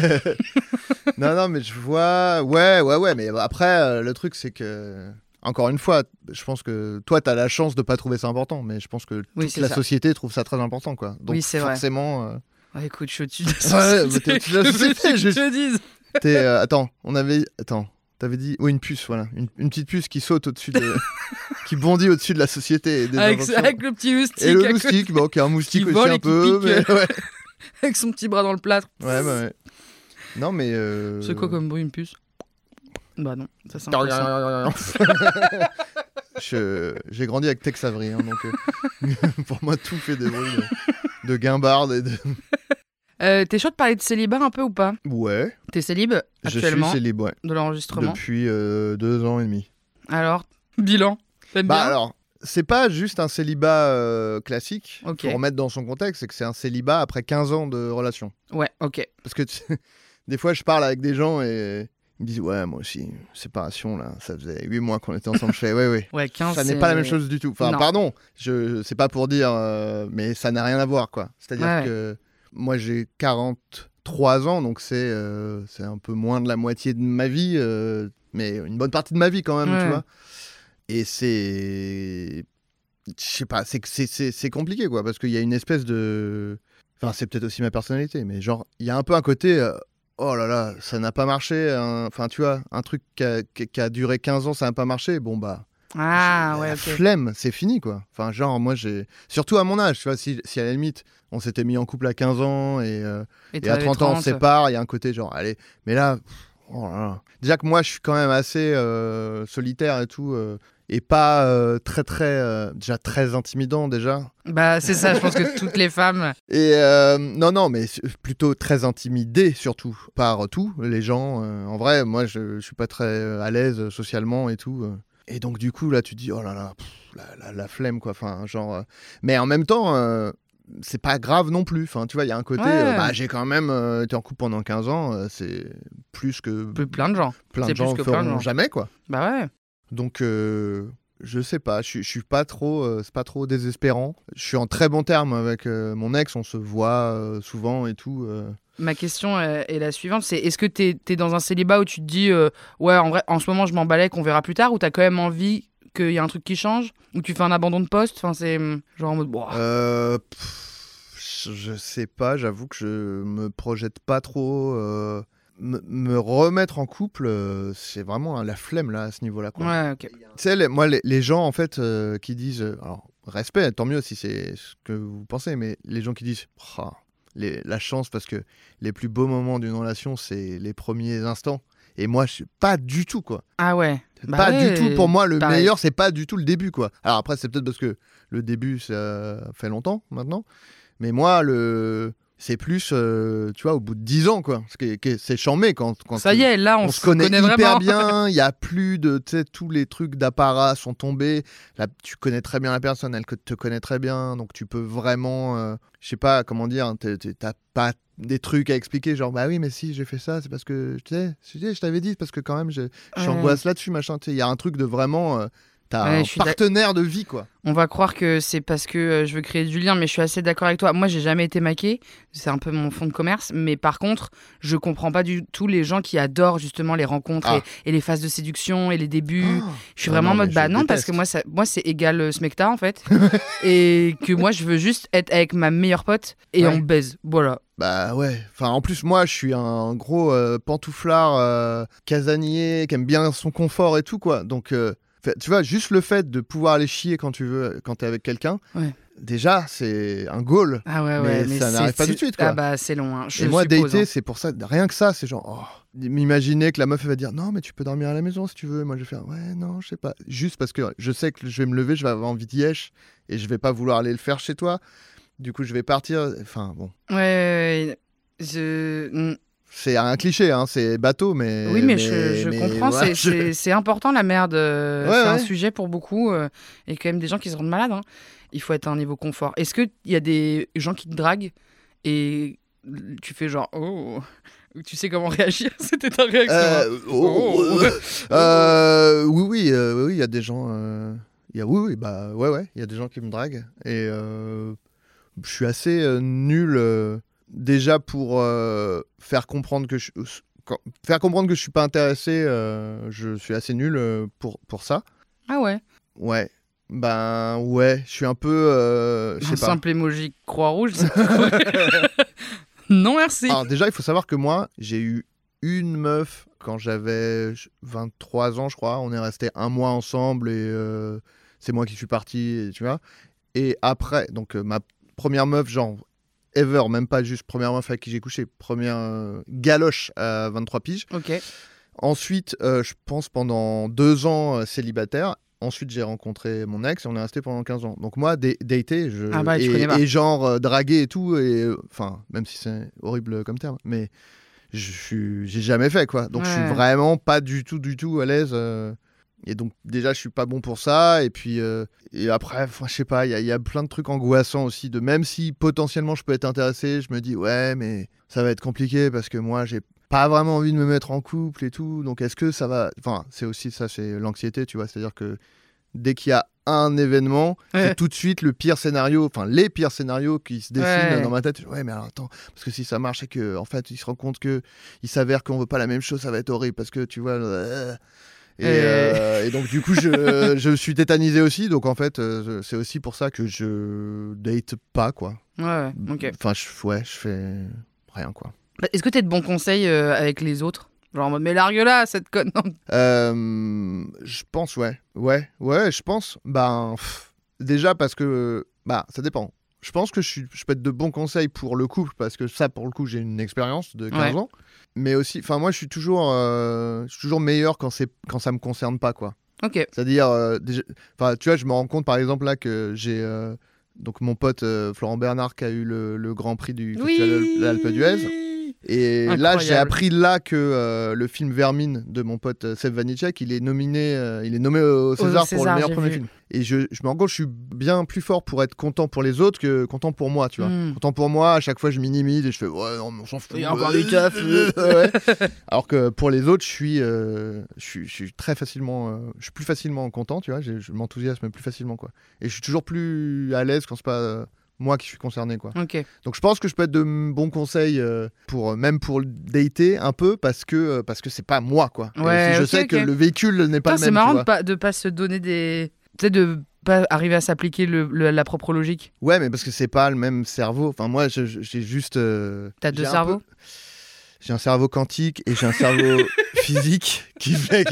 Non, non, mais je vois. Ouais, ouais, ouais, mais après, euh, le truc, c'est que. Encore une fois, je pense que toi, t'as la chance de pas trouver ça important, mais je pense que Oui, toute c'est la ça. société trouve ça très important, quoi. Donc Oui, c'est vrai. forcément, euh, Ouais, écoute, je suis au-dessus de la Ouais, société. mais t'es au-dessus de la Que veux-tu société, que je- je te dise. t'es, euh, attends, on avait, attends, t'avais dit, oui, une puce, voilà, une, une petite puce qui saute au-dessus de, qui bondit au-dessus de la société et des Avec, injonctions. avec le petit moustique. Et le à côté, moustique, bon, qui est un moustique Qui aussi vole un et qui peu, pique. mais ouais, avec son petit bras dans le plâtre. ouais, bah ouais. Non, mais. euh, C'est quoi comme bruit, une puce? Bah non, ça c'est impressionnant. Je- J'ai grandi avec Tex Avery, hein, donc euh, pour moi tout fait des bruits de, de guimbarde et de... Euh, T'es chaud de parler de célibat un peu ou pas? Ouais, T'es célib je actuellement suis célib, ouais, de l'enregistrement. depuis euh, deux ans et demi. Alors, bilan. T'aimes Bah bien? alors, c'est pas juste un célibat euh, classique, Ok. faut remettre dans son contexte, c'est que c'est un célibat après quinze ans de relation. Ouais, ok. Parce que tu- des fois je parle avec des gens et ils me disent ouais moi aussi, séparation là, ça faisait huit mois qu'on était ensemble, je fais ouais ouais. Ouais, quinze. Ça n'est c'est- pas la même chose du tout. Enfin, Non. pardon, je c'est pas pour dire, euh, mais ça n'a rien à voir, quoi. C'est-à-dire Ouais, ouais. que moi, j'ai quarante-trois ans, donc c'est euh, c'est un peu moins de la moitié de ma vie, euh, mais une bonne partie de ma vie quand même, Ouais. tu vois. Et c'est, je sais pas, c'est c'est c'est c'est compliqué, quoi, parce qu'il y a une espèce de, enfin, c'est peut-être aussi ma personnalité, mais genre, il y a un peu un côté. euh, Oh là là, ça n'a pas marché. hein. Enfin, tu vois, un truc qui a, qui- qui a duré quinze ans, ça n'a pas marché. Bon, bah, Ah, j'ai- ouais, la ok. flemme, c'est fini, quoi. Enfin, genre, moi, j'ai. Surtout à mon âge, tu vois, si, si à la limite, on s'était mis en couple à quinze ans et, euh, et t'en à avais trente ans, on se trente. sépare, il y a un côté genre, allez. Mais là, pff, oh là là. Déjà que moi, je suis quand même assez euh, solitaire et tout. euh, et pas euh, très, très. euh, déjà très intimidant, déjà. Bah, c'est ça, je pense que toutes les femmes. Et euh, non, non, mais c'est plutôt très intimidé, surtout, par tout, les gens. euh, en vrai, moi, je, je suis pas très euh, à l'aise socialement et tout. euh. Et donc, du coup, là, tu te dis, oh là là, pff, la, la- la flemme, quoi. Enfin, genre. euh, Mais en même temps, euh, c'est pas grave non plus. Enfin, tu vois, il y a un côté, Ouais. euh, bah, j'ai quand même euh, été en couple pendant quinze ans. euh, c'est plus que Peu- Plein de gens. plein c'est de plus gens que plein de feront gens. jamais, quoi. Bah ouais. Donc, euh, je sais pas, je suis- je suis pas trop, euh, c'est pas trop désespérant. Je suis en très bon terme avec euh, mon ex, on se voit euh, souvent et tout. euh. Ma question euh, est la suivante, c'est est-ce que t'es es dans un célibat où tu te dis euh, ouais en vrai en ce moment je m'emballais qu'on verra plus tard, ou t'as quand même envie qu'il y a un truc qui change, ou tu fais un abandon de poste, enfin c'est hum, genre en mode bon, Euh, pff, je- je sais pas, j'avoue que je me projette pas trop. euh, me, me remettre en couple, euh, c'est vraiment hein, la flemme là à ce niveau-là, quoi. ouais ok. Tu sais, les- moi, les, les gens en fait euh, qui disent, euh, alors respect, tant mieux si c'est ce que vous pensez, mais les gens qui disent oh, les, la chance parce que les plus beaux moments d'une relation, c'est les premiers instants. Et moi, je suis pas du tout, quoi. Ah ouais. Bah pas ouais, du tout. Pour moi, le pareil. meilleur, c'est pas du tout le début, quoi. Alors après, c'est peut-être parce que le début, ça fait longtemps maintenant. Mais moi, le... c'est plus, euh, tu vois, au bout de dix ans, quoi. C'est chambé quand, quand ça y est, là, on, on se connaît, connaît hyper vraiment. bien. Il y a plus de, tu sais, tous les trucs d'apparat sont tombés. Là, tu connais très bien la personne, elle te connaît très bien, donc tu peux vraiment, euh, je sais pas comment dire, t'as pas des trucs à expliquer, genre bah oui, mais si j'ai fait ça, c'est parce que tu sais, je t'avais dit, parce que quand même, je suis angoisse là-dessus, machin. Tu sais, il y a un truc de vraiment. Euh, T'as ouais, un partenaire de vie, quoi. On va croire que c'est parce que euh, je veux créer du lien, mais je suis assez d'accord avec toi. Moi, j'ai jamais été maquée, c'est un peu mon fond de commerce. Mais par contre, je comprends pas du tout les gens qui adorent justement les rencontres ah. et, et les phases de séduction et les débuts. Oh. Je suis ah vraiment en mode bah non, déteste. Parce que moi, ça, moi c'est égal euh, smecta en fait. Et que moi, je veux juste être avec ma meilleure pote et ouais. on baise. Voilà. Bah ouais, enfin en plus moi je suis un gros euh, pantouflard euh, casanier qui aime bien son confort et tout, quoi. Donc euh, tu vois, juste le fait de pouvoir aller chier quand tu veux, quand t'es avec quelqu'un, ouais. déjà, c'est un goal. Ah ouais, ouais, mais, mais ça n'arrive pas tout de suite, quoi. Ah bah, c'est long. Hein. Je Et moi, suppose, dater, hein. c'est pour ça. Rien que ça, c'est genre, oh, m'imaginer que la meuf elle va dire, non, mais tu peux dormir à la maison si tu veux. Et moi, je vais faire, ouais, non, je sais pas. Juste parce que je sais que je vais me lever, je vais avoir envie d'y être et je vais pas vouloir aller le faire chez toi. Du coup, je vais partir. Enfin, bon. Ouais, ouais, je. C'est un cliché, hein, c'est bateau, mais... Oui, mais, mais je, je mais comprends, ouais, c'est je... important la merde. Euh, ouais, c'est ouais. un sujet pour beaucoup, euh, et quand même des gens qui se rendent malades. Hein. Il faut être à un niveau confort. Est-ce qu'il y a des gens qui te draguent et tu fais genre... Oh, tu sais comment réagir? C'était ta réaction. Euh, hein. oh, oh. euh, oui, oui, euh, oui, il y a des gens... Euh, y a, oui, oui, bah ouais, ouais, il y a des gens qui me draguent. Et euh, je suis assez euh, nul... Euh, déjà pour euh, faire comprendre que je quand, faire comprendre que je suis pas intéressé, euh, je suis assez nul euh, pour pour ça. Ah ouais. Ouais. Ben ouais, je suis un peu euh, je sais un pas. Simple emoji croix rouge. Non merci. Alors déjà, il faut savoir que moi, j'ai eu une meuf quand j'avais vingt-trois ans, je crois. On est resté un mois ensemble et euh, c'est moi qui suis parti, tu vois. Et après, donc euh, ma première meuf, genre ever, même pas juste première meuf avec qui j'ai couché, première euh, galoche à vingt-trois piges. Ok. Ensuite, euh, je pense pendant deux ans euh, célibataire. Ensuite, j'ai rencontré mon ex et on est resté pendant quinze ans. Donc moi, d- dater, je... ah bah, et, connais pas. et genre euh, draguer et tout, et enfin, euh, même si c'est horrible comme terme, mais je suis, j'ai jamais fait, quoi. Donc ouais. Je suis vraiment pas du tout, du tout à l'aise. Euh... Et donc déjà je suis pas bon pour ça, et puis euh, et après je sais pas, il y, y a plein de trucs angoissants aussi, de même si potentiellement je peux être intéressé, je me dis ouais mais ça va être compliqué parce que moi j'ai pas vraiment envie de me mettre en couple et tout, donc est-ce que ça va, enfin c'est aussi ça, c'est l'anxiété, tu vois, c'est à dire que dès qu'il y a un événement, ouais. C'est tout de suite le pire scénario, enfin les pires scénarios qui se dessinent ouais. Dans ma tête. Ouais mais alors attends, parce que si ça marche et que en fait il se rend compte que il s'avère qu'on veut pas la même chose, ça va être horrible parce que tu vois euh... Et, euh, et donc du coup je, je suis tétanisé aussi, donc en fait euh, c'est aussi pour ça que je date pas, quoi. Ouais, ok. Enfin je, ouais, je fais rien, quoi. Est-ce que t'as de bons conseils euh, avec les autres? Genre en mode mais largue là cette conne. euh, Je pense ouais, ouais, ouais, je pense. Ben pff, déjà parce que bah ça dépend. Je pense que je, suis, je peux être de bons conseils pour le couple parce que ça pour le coup j'ai une expérience de quinze ouais. ans. Mais aussi, enfin moi je suis toujours, euh, je suis toujours meilleur quand c'est quand ça me concerne pas, quoi. Ok. C'est-à-dire, euh, enfin tu vois, je me rends compte par exemple là que j'ai euh, donc mon pote euh, Florent Bernard qui a eu le, le Grand Prix du oui Festival d'Alpe d'Huez. Et incroyable. Là, j'ai appris là que euh, le film Vermine de mon pote euh, Seb Vanitschek, il est nominé, euh, il est nommé au César, au César pour le meilleur premier vu. film. Et je, je me rends compte, je suis bien plus fort pour être content pour les autres que content pour moi, tu vois. Mm. Content pour moi, à chaque fois, je minimise et je fais ouais, non, mais on s'en fout. Il y a encore du taf. Ouais. Alors que pour les autres, je suis, euh, je suis, je suis très facilement, euh, je suis plus facilement content, tu vois. Je, je m'enthousiasme plus facilement, quoi. Et je suis toujours plus à l'aise quand c'est pas. Euh, moi qui suis concerné, quoi. Okay. Donc je pense que je peux être de bons conseils euh, pour même pour dater un peu parce que euh, parce que c'est pas moi, quoi. Ouais, je okay, sais okay. que le véhicule n'est pas Putain, le même. C'est marrant tu de pas de pas se donner des, tu sais, de pas arriver à s'appliquer le, le, la propre logique. Ouais, mais parce que c'est pas le même cerveau. Enfin moi je, je, j'ai juste. Euh, T'as deux cerveaux. Peu... J'ai un cerveau quantique et j'ai un cerveau physique qui fait que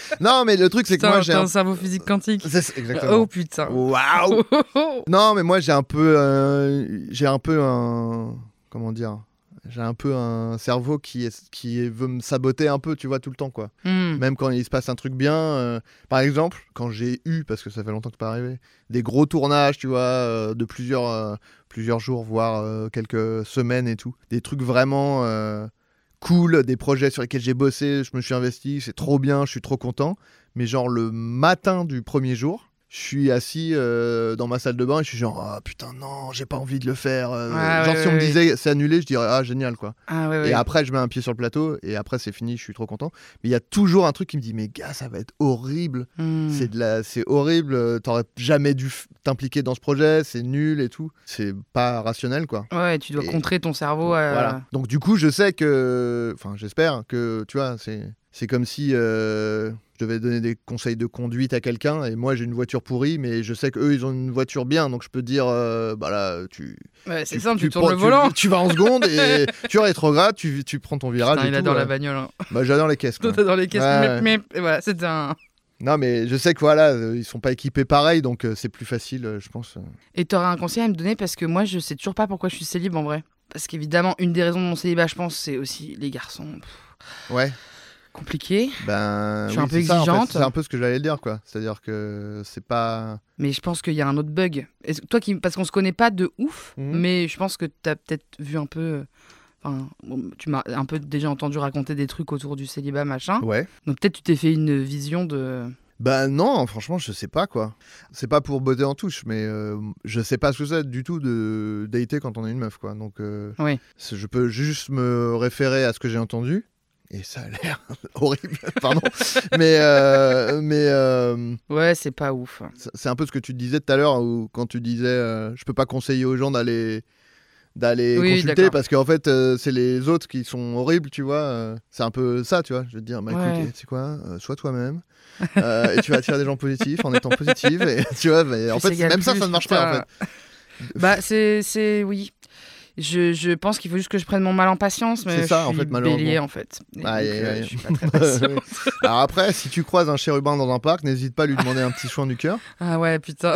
Non, mais le truc, c'est que Putain, moi, j'ai t'as un... un cerveau physique quantique. C'est ça, exactement. Oh putain. Waouh. Non, mais moi, j'ai un peu... euh, J'ai un peu un... Comment dire ? J'ai un peu un cerveau qui, est, qui est- veut me saboter un peu, tu vois, tout le temps, quoi. Hmm. Même quand il se passe un truc bien. euh, Par exemple, quand j'ai eu, parce que ça fait longtemps que c'est pas arrivé, des gros tournages, tu vois, euh, de plusieurs, euh, plusieurs jours, voire euh, quelques semaines et tout. Des trucs vraiment euh, cool, des projets sur lesquels j'ai bossé, je me suis investi, c'est trop bien, je suis trop content. Mais genre le matin du premier jour, je suis assis euh, dans ma salle de bain et je suis genre ah putain non j'ai pas envie de le faire euh, Ah, genre ouais, si on ouais, me ouais. disait c'est annulé je dirais ah génial quoi. Ah ouais, ouais. Et après je mets un pied sur le plateau et après c'est fini je suis trop content mais il y a toujours un truc qui me dit mais gars ça va être horrible Hmm. c'est de la c'est horrible euh, t'aurais jamais dû f- t'impliquer dans ce projet c'est nul et tout c'est pas rationnel quoi. Ouais, tu dois Et- contrer ton cerveau. euh, Voilà. Donc du coup, je sais que, enfin, j'espère que, tu vois, c'est, c'est comme si euh, je devais donner des conseils de conduite à quelqu'un et moi j'ai une voiture pourrie, mais je sais qu'eux ils ont une voiture bien, donc je peux dire, euh, bah là, tu, Ouais, c'est tu, simple, tu, tu tournes prends- le volant. tu, tu vas en seconde et tu rétrogrades, tu, tu prends ton virage. Putain, et il tout, adore ouais. la bagnole. Hein. Bah j'adore les caisses. Quoi. Toi, t'adores les caisses. Ouais. Mip, mip. Et voilà, c'est un. Non, mais je sais que voilà, euh, ils sont pas équipés pareil, donc euh, c'est plus facile, euh, je pense. euh. Et t'aurais un conseil à me donner parce que moi, je sais toujours pas pourquoi je suis célib en vrai. Parce qu'évidemment, une des raisons de mon célibat, je pense, c'est aussi les garçons. Pff, Ouais. compliqué. Ben. Je suis oui, un peu c'est ça, en fait. exigeante. C'est un peu ce que j'allais dire, quoi. C'est-à-dire que c'est pas. Mais je pense qu'il y a un autre bug. Est-ce- Toi, qui... parce qu'on se connaît pas de ouf, Mhm. mais je pense que t'as peut-être vu un peu. euh, Enfin, bon, tu m'as un peu déjà entendu raconter des trucs autour du célibat, machin. Ouais. Donc peut-être tu t'es fait une vision de. Bah non, franchement, je sais pas quoi. C'est pas pour botter en touche, mais euh, je sais pas ce que c'est du tout de dater quand on est une meuf, quoi. Donc, euh, Oui. c'est- je peux juste me référer à ce que j'ai entendu. Et ça a l'air horrible, pardon. Mais, euh, mais euh, Ouais, c'est pas ouf. c'est c'est un peu ce que tu disais tout à l'heure, où quand tu disais, euh, je peux pas conseiller aux gens d'aller d'aller Oui, consulter d'accord. parce qu'en fait euh, c'est les autres qui sont horribles, tu vois. euh, c'est un peu ça, tu vois. Je veux te dire, bah Ouais. écoute, tu sais quoi, euh, sois toi-même euh, et tu vas attirer des gens positifs en étant positive. Et tu vois, mais en Plus fait égale même ça, plus, ça ne marche pas en putain. fait. Bah, c'est. c'est... Oui. Je, je pense qu'il faut juste que je prenne mon mal en patience, mais C'est ça, je en suis fait, malheureusement. bélier, en fait. Et Aïe, donc, aïe, euh, aïe. je suis pas très patiente. Alors après, si tu croises un chérubin dans un parc, n'hésite pas à lui demander un petit soin du cœur. Ah ouais, putain.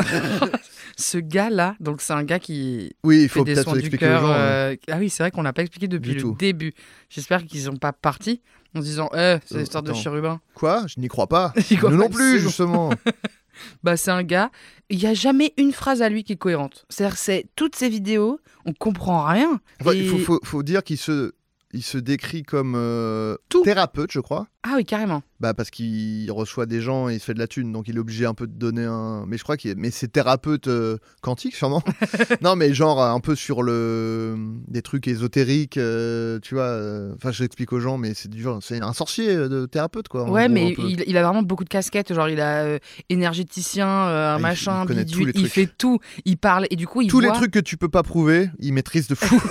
Ce gars-là, donc c'est un gars qui Oui, il fait faut des peut-être soins du expliquer aux cœur. gens. euh, euh, Ah oui, c'est vrai qu'on l'a pas expliqué depuis Du le tout. début. J'espère qu'ils sont pas partis en se disant eh, c'est Euh, l'histoire de attends. chérubin. Quoi Je n'y crois pas. J'y crois Nous pas non une plus, seconde. justement. Bah, c'est un gars, il y a jamais une phrase à lui qui est cohérente. C'est-à-dire, c'est toutes ces vidéos, on comprend rien. Enfin, Et- il faut, faut, faut dire qu'il se, il se décrit comme euh, Tout. thérapeute, je crois. Ah oui, carrément. Bah parce qu'il reçoit des gens et il se fait de la thune, donc il est obligé un peu de donner un. Mais je crois qu'il est. Mais c'est thérapeute euh, quantique sûrement. Non mais genre un peu sur le des trucs ésotériques, euh, tu vois. euh, Enfin je l'explique aux gens, mais c'est dur. C'est un sorcier euh, de thérapeute quoi. en Ouais, gros, mais un peu. il, il a vraiment beaucoup de casquettes. Genre, il a euh, énergéticien, euh, un Ah, il- machin, il connaît bidule, tous les il trucs. fait tout. Il parle et du coup, il Tous voit... les trucs que tu peux pas prouver, il maîtrise de fou.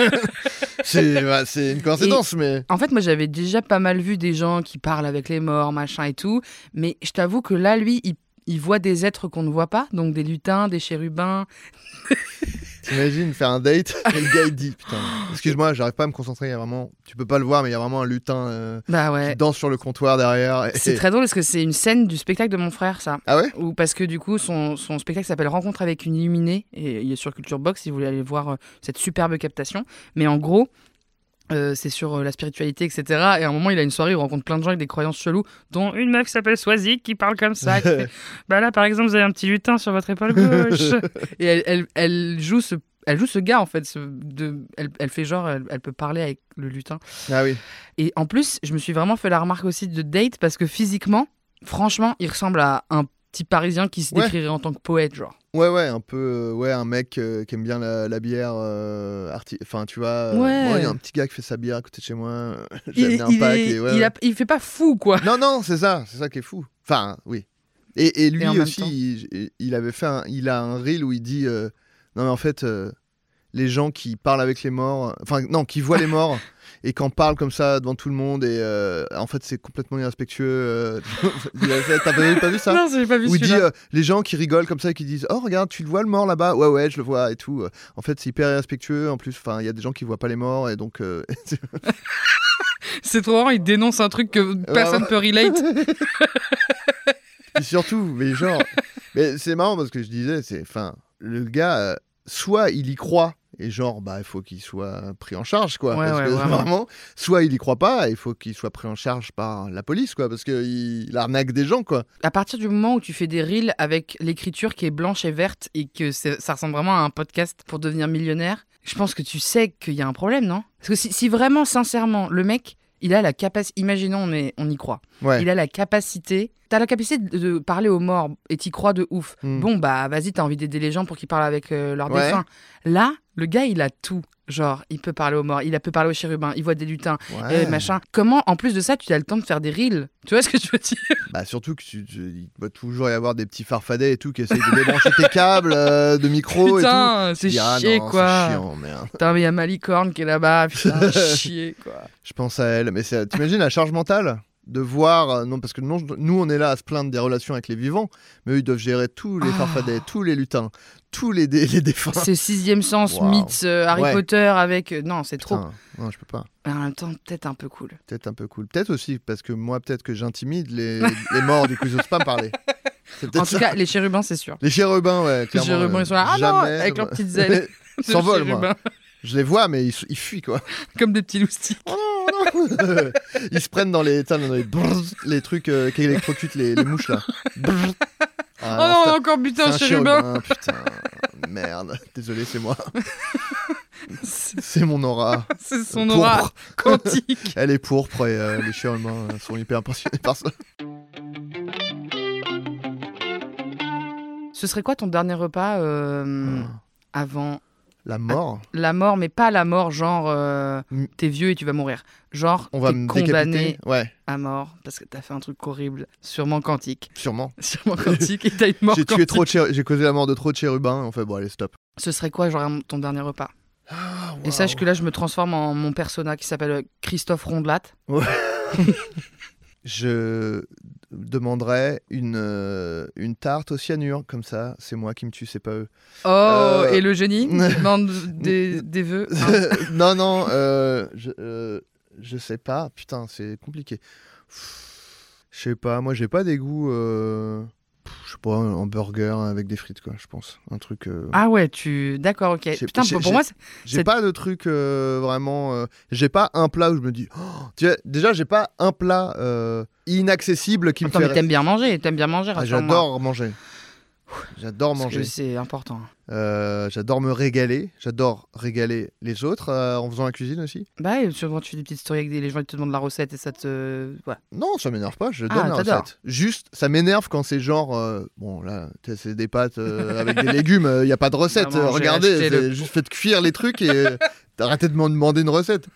c'est bah, c'est une coïncidence, mais. En fait, moi, j'avais déjà pas mal vu des gens qui parlent avec les morts, machin et tout. Mais je t'avoue que là, lui, il, il voit des êtres qu'on ne voit pas. Donc des lutins, des chérubins. T'imagines faire un date et le gars il dit putain, excuse-moi, j'arrive pas à me concentrer. Il y a vraiment, tu peux pas le voir, mais il y a vraiment un lutin euh, Bah qui ouais. danse sur le comptoir derrière. et- C'est très drôle parce que c'est une scène du spectacle de mon frère, ça. Ah ouais? Ou parce que du coup, son, son spectacle s'appelle Rencontre avec une illuminée. Et il est sur Culture Box si vous voulez aller voir euh, cette superbe captation. Mais en gros. Euh, c'est sur euh, la spiritualité, et cetera. Et à un moment, il a une soirée où il rencontre plein de gens avec des croyances cheloues, dont une meuf qui s'appelle Swazik qui parle comme ça. Qui fait, bah là, par exemple, vous avez un petit lutin sur votre épaule gauche. Et elle, elle, elle joue ce, elle joue ce gars en fait. Ce, de, elle, elle fait genre, elle, elle peut parler avec le lutin. Ah oui. Et en plus, je me suis vraiment fait la remarque aussi de Date parce que physiquement, franchement, il ressemble à un petit Parisien qui se Ouais. décrirait en tant que poète, genre. Ouais, ouais, un peu, euh, ouais, un mec euh, qui aime bien la, la bière, euh, arti- enfin, tu vois, euh, Ouais. moi, il y a un petit gars qui fait sa bière à côté de chez moi, euh, Il, j'ai amené un il pack, est- et ouais, il, ouais. a- il fait pas fou, quoi. Non, non, c'est ça, c'est ça qui est fou. Enfin, oui. Et, et lui Et en même aussi, temps. il, il avait fait, un, il a un reel où il dit, euh, non mais en fait, euh, les gens qui parlent avec les morts, enfin non, qui voient les morts et qui en parlent comme ça devant tout le monde, et euh, en fait c'est complètement irrespectueux. euh, il avait fait- T'as pas, pas vu ça? Non, j'ai pas vu Où il dit celui-là. euh, les gens qui rigolent comme ça et qui disent oh regarde tu le vois le mort là-bas, ouais ouais je le vois et tout. En fait c'est hyper irrespectueux en plus, enfin il y a des gens qui voient pas les morts et donc euh, C'est C'est trop marrant, il dénonce un truc que personne ouais. peut relate. Et surtout, mais genre, mais c'est marrant parce que je disais, c'est, enfin, le gars, euh, soit il y croit et genre, bah, il faut qu'il soit pris en charge, quoi. Ouais, parce ouais, que vraiment. vraiment, soit il y croit pas, il faut qu'il soit pris en charge par la police, quoi, parce que il, il arnaque des gens, quoi. À partir du moment où tu fais des reels avec l'écriture qui est blanche et verte et que c'est- ça ressemble vraiment à un podcast pour devenir millionnaire, je pense que tu sais qu'il y a un problème, non? Parce que si, si vraiment, sincèrement, le mec, il a la capacité, imaginons, on, est, on y croit, Ouais. il a la capacité, t'as la capacité de, de parler aux morts et t'y crois de ouf. Mm. Bon, bah vas-y, t'as envie d'aider les gens pour qu'ils parlent avec euh, leurs Ouais. défunts. Là, le gars, il a tout. Genre, il peut parler aux morts, il peut parler aux chérubins, il voit des lutins, Ouais. et machin. Comment, en plus de ça, tu as le temps de faire des reels? Tu vois ce que je veux dire? Bah surtout que tu, tu- il va toujours y avoir des petits farfadets et tout qui essayent de débrancher tes câbles euh, de micro et tout. Putain, c'est Tu dis, ah chier, non, quoi. C'est chiant, merde. Putain, mais il y a Malicorne qui est là-bas, putain, chier, quoi. Je pense à elle, mais c'est- t'imagines la charge mentale de voir, euh, non parce que non, nous on est là à se plaindre des relations avec les vivants, mais eux ils doivent gérer tous les Ah. farfadets, tous les lutins, tous les, dé- les défunts. C'est Sixième Sens, Wow. mythes, euh, Harry Ouais. Potter avec... euh, Non, c'est trop. Putain, non je peux pas. Mais en même temps, peut-être un peu cool. Peut-être un peu cool. Peut-être aussi parce que moi peut-être que j'intimide les, les morts du coup ils osent pas me parler. C'est peut-être En tout ça. cas, les chérubins, c'est sûr. Les chérubins, ouais. Les clairement, chérubins, euh, ils sont là, ah non, jamais, avec leurs bah, petites ailes. Ils s'envolent, Les moi. chérubins, Je les vois, mais ils, ils fuient, quoi. Comme des petits loustiques. Oh non, non. Ils se prennent dans les, dans les, brrr, les trucs euh, qui électrocutent les, les mouches, là. Brrr. Ah, Oh non, on c'est- a encore buté un c'est un chérubin. chérubin, putain. Merde. Désolé, c'est moi. C'est C'est mon aura. c'est son aura Pourpre. quantique. Elle est pourpre et euh, les chérubins euh, sont hyper impressionnés par ça. Ce serait quoi ton dernier repas euh, avant La mort. la mort, mais pas la mort genre euh, Mm. t'es vieux et tu vas mourir. Genre On va t'es me condamné décapiter. Ouais, à mort parce que t'as fait un truc horrible, sûrement quantique. sûrement. Sûrement quantique et t'as une mort J'ai tué quantique. trop de chér- j'ai causé la mort de trop de chérubins. En fait, bon, allez, stop. Ce serait quoi genre ton dernier repas? Ah, Et sache que là je me transforme en mon persona qui s'appelle Christophe Rondelat. Je demanderais une, euh, une tarte au cyanure, comme ça, c'est moi qui me tue, c'est pas eux. Oh, Euh, et le génie qui demande des, des vœux. hein. non, non, euh, je, euh, je sais pas, putain, c'est compliqué. Je sais pas, moi j'ai pas des goûts, euh, je sais pas, un burger avec des frites, quoi, je pense. Un truc. euh, Ah ouais, tu. D'accord, ok. J'ai- Putain, j'ai- pour, pour moi, c'est- J'ai c'est- pas de truc euh, vraiment. euh, j'ai pas un plat où je me dis. Oh, tu vois, déjà, j'ai pas un plat euh, inaccessible qui Attends, me mais fait. t'aimes bien manger, t'aimes bien manger. Ah, rassure-moi. j'adore manger. J'adore Parce manger. que c'est important. Euh, j'adore me régaler. J'adore régaler les autres euh, en faisant la cuisine aussi. Bah, et souvent tu fais des petites stories avec des les gens qui te demandent la recette et ça te. Ouais. Non, ça m'énerve pas. Je Ah, donne la t'adores. recette. Juste, ça m'énerve quand c'est genre. euh, bon, là, t'sais, c'est des pâtes euh, avec des légumes. Il y a pas de recette. Vraiment, euh, j'ai regardez, acheté c'est le- juste faites cuire les trucs et euh, arrêtez de m'en demander une recette.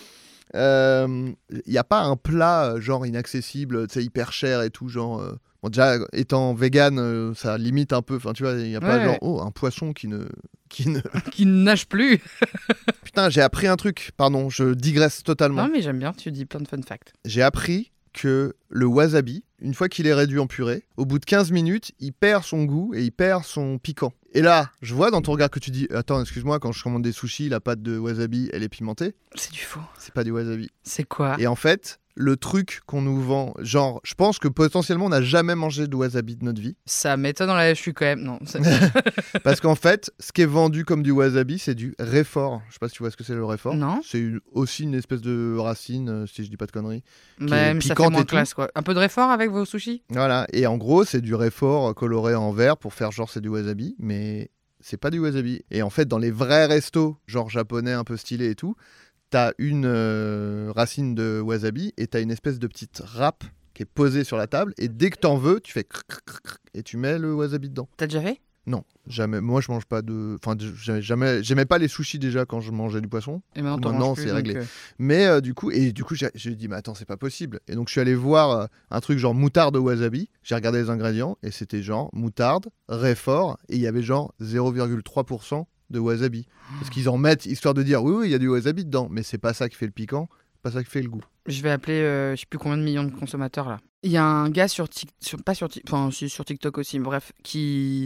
Il n'y a pas un plat euh, genre inaccessible, tu sais, hyper cher et tout, genre. euh, Bon, déjà, étant vegan, euh, ça limite un peu. Enfin, tu vois, il n'y a pas Ouais. genre, oh, un poisson qui ne. Qui ne... Qui ne nage plus. Putain, j'ai appris un truc, pardon, je digresse totalement. Non, mais j'aime bien, tu dis plein de fun facts. J'ai appris que le wasabi, une fois qu'il est réduit en purée, au bout de quinze minutes, il perd son goût et il perd son piquant. Et là, je vois dans ton regard que tu dis, attends, excuse-moi, quand je commande des sushis, la pâte de wasabi, elle est pimentée. C'est du faux. C'est pas du wasabi. C'est quoi? Et en fait, le truc qu'on nous vend, genre, je pense que potentiellement on n'a jamais mangé de wasabi de notre vie. Ça m'étonne dans la je suis quand même. Non. c'est- Parce qu'en fait, ce qui est vendu comme du wasabi, c'est du réfort. Je sais pas si tu vois ce que c'est le réfort. Non. C'est une- aussi une espèce de racine, euh, si je dis pas de conneries. Même ça fait piquante moins et tout. classe quoi. Un peu de réfort avec vos sushis? Voilà. Et en gros, c'est du réfort euh, coloré en vert pour faire genre c'est du wasabi, mais c'est pas du wasabi. Et en fait, dans les vrais restos, genre japonais un peu stylés et tout, t'as une euh, racine de wasabi et t'as une espèce de petite râpe qui est posée sur la table. Et dès que t'en veux, tu fais cric, cric, cric, cric, et tu mets le wasabi dedans. T'as déjà fait? Non, jamais. Moi, je mange pas de. Enfin, de- j'avais jamais. J'aimais pas les sushis déjà quand je mangeais du poisson. Et maintenant, t'en Maintenant, manges plus, c'est donc, réglé. euh, Mais euh, du coup, et du coup, j'ai j'ai dit, mais attends, c'est pas possible. Et donc, je suis allé voir euh, un truc genre moutarde wasabi. J'ai regardé les ingrédients et c'était genre moutarde, réfort, et il y avait genre zéro virgule trois pour cent de wasabi. Parce qu'ils en mettent histoire de dire, oui, oui, il y a du wasabi dedans, mais c'est pas ça qui fait le piquant, pas ça qui fait le goût. Je vais appeler, euh, je sais plus combien de millions de consommateurs là. Il y a un gars sur TikTok, sur, pas sur, Tik- enfin si, sur TikTok aussi, bref, qui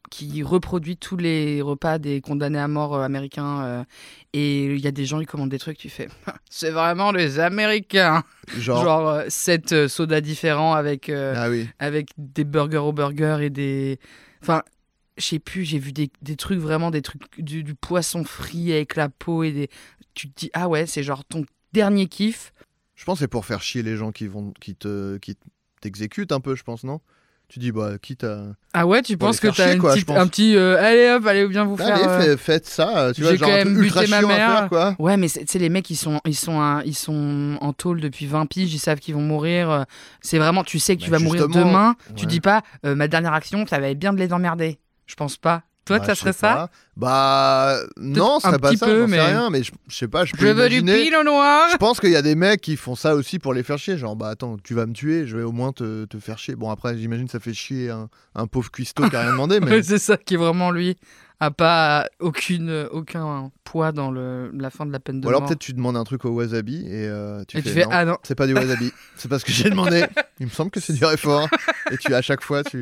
qui reproduit tous les repas des condamnés à mort euh, américains. Euh, et il y a des gens qui commandent des trucs, tu fais c'est vraiment les Américains. Genre, Genre euh, sept euh, sodas différents avec, euh, ah oui. avec des burgers au burger et des. Enfin, je sais plus, j'ai vu des, des trucs vraiment, des trucs du, du poisson frit avec la peau et des. Tu te dis, ah ouais, c'est genre ton dernier kiff. Je pense que c'est pour faire chier les gens qui vont qui te qui t'exécutent un peu, je pense, non? Tu dis bah quitte à. Ah ouais, tu Pour penses les que faire t'as chier, une quoi, je petite, pense. un petit euh, allez hop, allez bien vous faire. Allez, euh, fait- faites ça, tu vois, j'ai genre quand un même truc ultra buté ma chiant à mère. faire, quoi. Ouais, mais c'est tu sais, les mecs, ils sont, ils, sont, un- ils sont en tôle depuis vingt piges, ils savent qu'ils vont mourir. euh, C'est vraiment, tu sais que tu Bah, vas mourir justement, demain. Tu ouais. dis pas, euh, ma dernière action, ça va être bien de les emmerder. Je pense pas. Toi, Bah, ça je serait sais ça pas. Bah non, ce un serait pas petit ça, peu, j'en sais mais- rien, mais je je sais pas, je peux Je veux du imaginer. pinot noir. Je pense qu'il y a des mecs qui font ça aussi pour les faire chier. Genre, bah attends, tu vas me tuer, je vais au moins te, te faire chier. Bon, après, j'imagine que ça fait chier un, un pauvre cuistot qui a rien demandé, mais Ouais, c'est ça qui est vraiment lui. A pas aucune, aucun poids dans le, la fin de la peine de ou alors mort. peut-être tu demandes un truc au wasabi et euh, tu Et fais, tu fais, non, ah non. c'est pas du wasabi, c'est pas ce que j'ai demandé. Il me semble que c'est du réfort. Et tu à chaque fois, tu.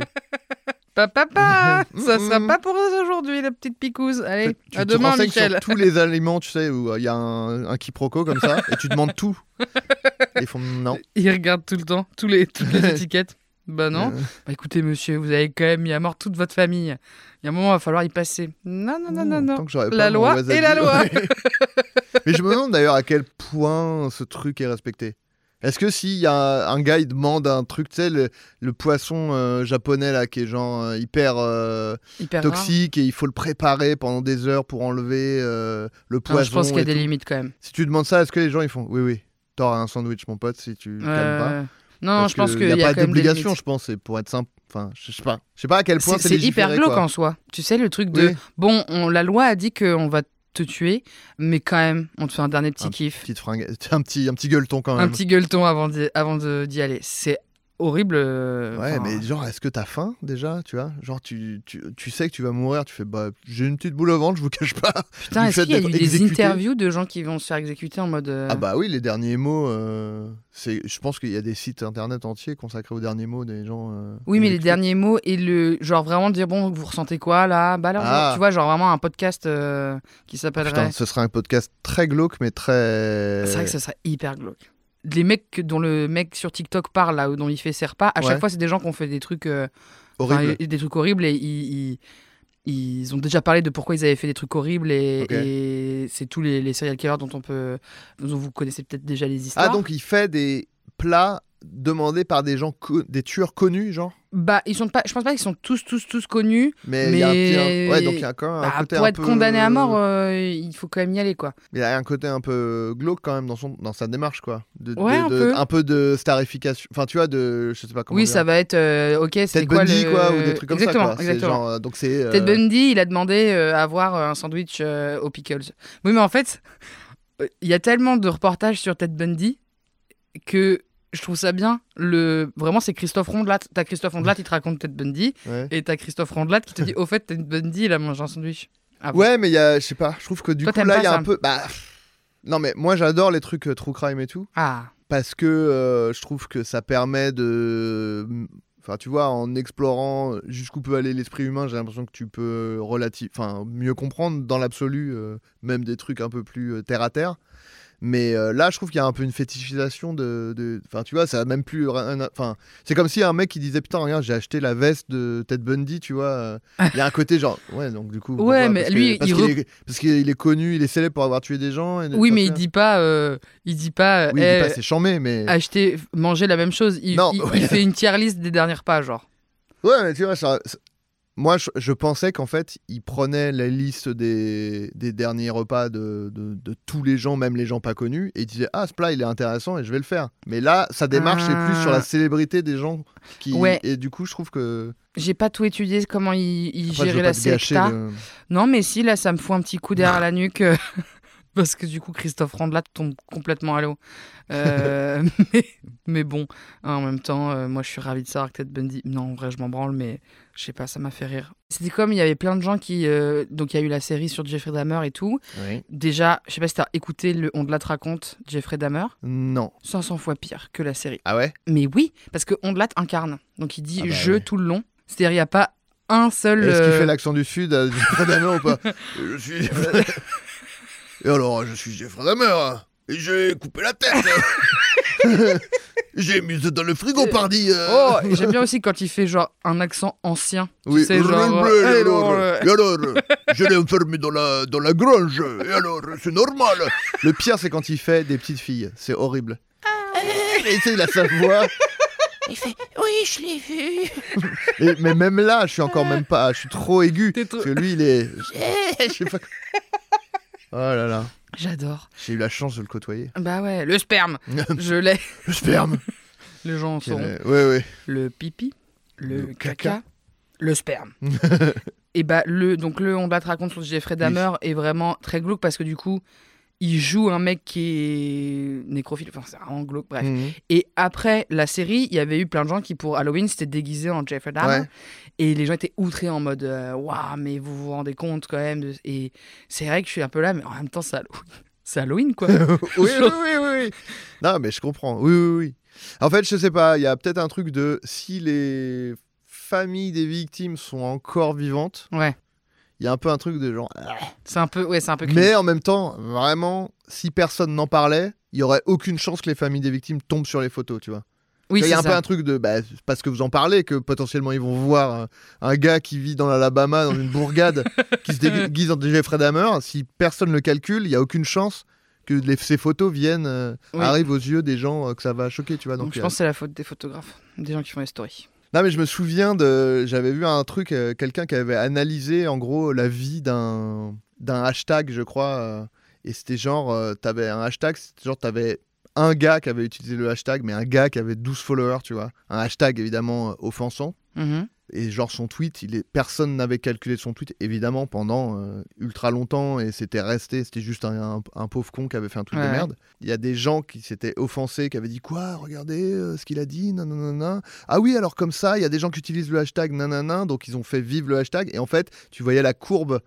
Papa, papa, ça sera Mm. pas pour nous aujourd'hui, la petite picouse. Allez, Tu à te demain, renseignes Michel. sur tous les aliments, tu sais, où il y a un, un quiproquo comme ça, et tu demandes tout. Et ils font non. Il regarde tout le temps, tous les, toutes les étiquettes. Bah non. Euh, Bah écoutez, monsieur, vous avez quand même mis à mort toute votre famille. Il y a un moment, il va falloir y passer. Non, non, non, non, non. tant que j'aurais La pas mon loi wasabi, et la loi. ouais. Mais je me demande d'ailleurs à quel point ce truc est respecté. Est-ce que s'il y a un gars, il demande un truc, tu sais, le, le poisson euh, japonais là, qui est genre euh, hyper euh, Hyper rare. toxique et il faut le préparer pendant des heures pour enlever euh, le Non, poison. je pense qu'il y a et des tout. limites quand même. Si tu demandes ça, est-ce que les gens ils font oui, oui, t'auras un sandwich, mon pote, si tu le calmes pas. Euh, Non, non, Parce je pense que qu'il y a y a pas quand même des d'obligation, limites. je pense, c'est pour être simple. Enfin, je sais pas. Je sais pas à quel point C'est c'est c'est hyper légiféré, glauque quoi. en soi. Tu sais, le truc de Oui. bon, on, la loi a dit qu'on va te tuer, mais quand même, on te fait un dernier petit Un kiff. Petite fringue, un petit, un petit gueuleton quand même. Un petit gueuleton avant d'y avant de- d'y aller. C'est horrible. euh, Ouais, enfin, mais genre, est-ce que t'as faim déjà, tu vois? Genre, tu, tu, tu sais que tu vas mourir, tu fais, bah, j'ai une petite boule au ventre, je vous cache pas. Putain, du est-ce fait qu'il y a eu d'être des exécuté. interviews de gens qui vont se faire exécuter en mode. euh, Ah bah oui, les derniers mots, euh, c'est, je pense qu'il y a des sites internet entiers consacrés aux derniers mots des gens. euh, Oui, mais les exécutés. derniers mots et le genre vraiment dire bon, vous ressentez quoi là? Bah alors, Ah. tu vois, genre vraiment un podcast euh, qui s'appellerait. Putain, ce serait un podcast très glauque, mais très. C'est vrai que ce serait hyper glauque. Les mecs que- dont le mec sur TikTok parle là, ou dont il fait ses repas, à Ouais. chaque fois c'est des gens qui ont fait des trucs, euh, horrible. enfin, des trucs horribles et ils, ils, ils ont déjà parlé de pourquoi ils avaient fait des trucs horribles et, Ok. et c'est tous les, les serial killers dont on peut, dont vous connaissez peut-être déjà les histoires. Ah, donc il fait des plats demandés par des gens, co- des tueurs connus, genre? Bah ils sont pas, je pense pas qu'ils sont tous tous tous connus. Mais il y a un petit. Mais- un- Ouais, donc il y a quand même un Bah, côté pour un être peu- condamné à mort, euh, il faut quand même y aller quoi. Il y a un côté un peu glauque quand même dans, son, dans sa démarche, quoi. De, de- Ouais, un de- peu. un peu de starification. Enfin, tu vois, de. Je sais pas comment Oui, dire. ça va être euh, ok. C'était Ted quoi Bundy, le... quoi, ou des trucs comme exactement, ça, quoi. C'est Exactement. genre, euh, donc c'est. euh, Ted Bundy, il a demandé euh, à avoir euh, un sandwich euh, aux pickles. Oui, mais en fait, euh, il y a tellement de reportages sur Ted Bundy que je trouve ça bien. Le... Vraiment, c'est Christophe Rondelat. T'as Christophe Rondelat, il te raconte Ted Bundy. Ouais. Et t'as Christophe Rondelat qui te dit au fait, Ted Bundy, il a mangé un sandwich. Ah bon. Ouais, mais il y a. Je sais pas, je trouve que du Toi, coup, t'aimes là, pas il y a ça un peu. Bah. Non, mais moi, j'adore les trucs euh, true crime et tout. Ah, Parce que euh, je trouve que ça permet de. Enfin, tu vois, en explorant jusqu'où peut aller l'esprit humain, j'ai l'impression que tu peux relative, enfin, mieux comprendre dans l'absolu, euh, même des trucs un peu plus euh, terre à terre. Mais euh, là, je trouve qu'il y a un peu une fétichisation de. de- Enfin, tu vois, ça a même plus. rien à- Enfin, c'est comme si un mec qui disait putain, regarde, j'ai acheté la veste de Ted Bundy, tu vois. euh, Il y a un côté genre. Ouais, donc du coup. Ouais, pourquoi mais Parce lui, que- parce il qu'il re- est, parce qu'il est connu, il est célèbre pour avoir tué des gens. et- oui, enfin, mais tu il vois. dit pas, euh, il dit pas, euh, Oui, il dit eh, pas c'est chambé, mais. acheter, manger la même chose. Il, Non, il, ouais. il fait une tier list des dernières pages, genre. Ouais, mais tu vois, ça- ça- moi, je, je pensais qu'en fait, il prenait la liste des, des derniers repas de, de, de tous les gens, même les gens pas connus, et il disait ah, ce plat, il est intéressant et je vais le faire. Mais là, sa démarche, c'est plus sur la Ah. célébrité des gens qui. Ouais. Et du coup, je trouve que. J'ai pas tout étudié comment il, il Après, je veux gérait pas la te gâcher secta. le- Non, mais si, là, ça me fout un petit coup derrière la nuque. euh, Parce que du coup, Christophe Rondelat tombe complètement à l'eau. Euh, mais, mais bon, hein, en même temps, euh, moi, je suis ravi de savoir que Ted Bundy. Non, en vrai, je m'en branle, mais je sais pas, ça m'a fait rire. C'était comme il y avait plein de gens qui. euh, Donc, il y a eu la série sur Jeffrey Dahmer et tout. Oui. Déjà, je sais pas si t'as écouté le On de la te raconte, Jeffrey Dahmer. Non. cinq cents fois pire que la série. Ah ouais. Mais oui, parce que Ondelat incarne. Donc il dit Ah bah je ouais. tout le long. C'est-à-dire, il n'y a pas un seul. Est-ce qu'il euh, fait l'accent du Sud à Jeffrey Dahmer ou pas? Je suis Jeffrey... Et alors, je suis Jeffrey Dahmer, hein, et j'ai coupé la tête. J'ai mis ça dans le frigo, pardi. euh. Oh, et j'aime bien aussi quand il fait genre un accent ancien. Oui, Tu sais, genre. bleu, euh, et alors, alors, euh, et alors, je l'ai enfermé dans la, dans la grange, et alors, c'est normal. Le pire, c'est quand il fait des petites filles, c'est horrible. Et tu sais, il a sa voix. Il fait oui, je l'ai vu. Et- mais même là, je suis encore même pas, je suis trop aigu. T'es trop- Parce que lui, il est. Je sais pas. Oh là là, J'adore. j'ai eu la chance de le côtoyer. Bah ouais, le sperme. Je l'ai. Le sperme. Les gens sont Ouais, ouais. le pipi, le, Le caca, caca. le sperme. Et bah le donc le on va te raconte sur Jeffrey Dahmer est vraiment très glauque parce que du coup il joue un mec qui est nécrophile, enfin c'est vraiment glauque, bref. Mhm. Et après la série, il y avait eu plein de gens qui pour Halloween s'étaient déguisés en Jeffrey Dahmer. Ouais. Et les gens étaient outrés en mode euh, waouh, mais vous vous rendez compte quand même de... Et c'est vrai que je suis un peu là, mais en même temps c'est Halloween, c'est Halloween quoi. oui, oui, oui, oui, oui. Non, mais je comprends. Oui, oui, oui. En fait, je sais pas, il y a peut-être un truc de si les familles des victimes sont encore vivantes, Ouais, il y a un peu un truc de genre. c'est un peu ouais, c'est un peu cringe. Mais en même temps, vraiment, si personne n'en parlait, il y aurait aucune chance que les familles des victimes tombent sur les photos, tu vois. Oui, Il y c'est a un ça. peu un truc de, bah, c'est parce que vous en parlez que potentiellement ils vont voir un, un gars qui vit dans l'Alabama, dans une bourgade, qui se déguise en Jeffrey Dahmer. Si personne le calcule, il y a aucune chance que les- ces photos viennent, euh, Oui. arrivent aux yeux des gens euh, que ça va choquer, tu vois. Donc, Donc, je euh, pense que c'est la faute des photographes, des gens qui font les stories. Non, mais je me souviens de, j'avais vu un truc, euh, quelqu'un qui avait analysé en gros la vie d'un d'un hashtag, je crois, euh, et c'était genre, euh, t'avais un hashtag, c'était genre t'avais un gars qui avait utilisé le hashtag, mais un gars qui avait douze followers, tu vois. Un hashtag évidemment euh, offensant. Mhm. Et genre son tweet, il est... personne n'avait calculé son tweet, évidemment, pendant euh, ultra longtemps, et c'était resté, c'était juste un, un- un pauvre con qui avait fait un tweet Ouais. de merde. Il y a des gens qui s'étaient offensés, qui avaient dit quoi, regardez euh, ce qu'il a dit, nanana. Ah oui, alors comme ça, il y a des gens qui utilisent le hashtag nanana, donc ils ont fait vivre le hashtag, et en fait, tu voyais la courbe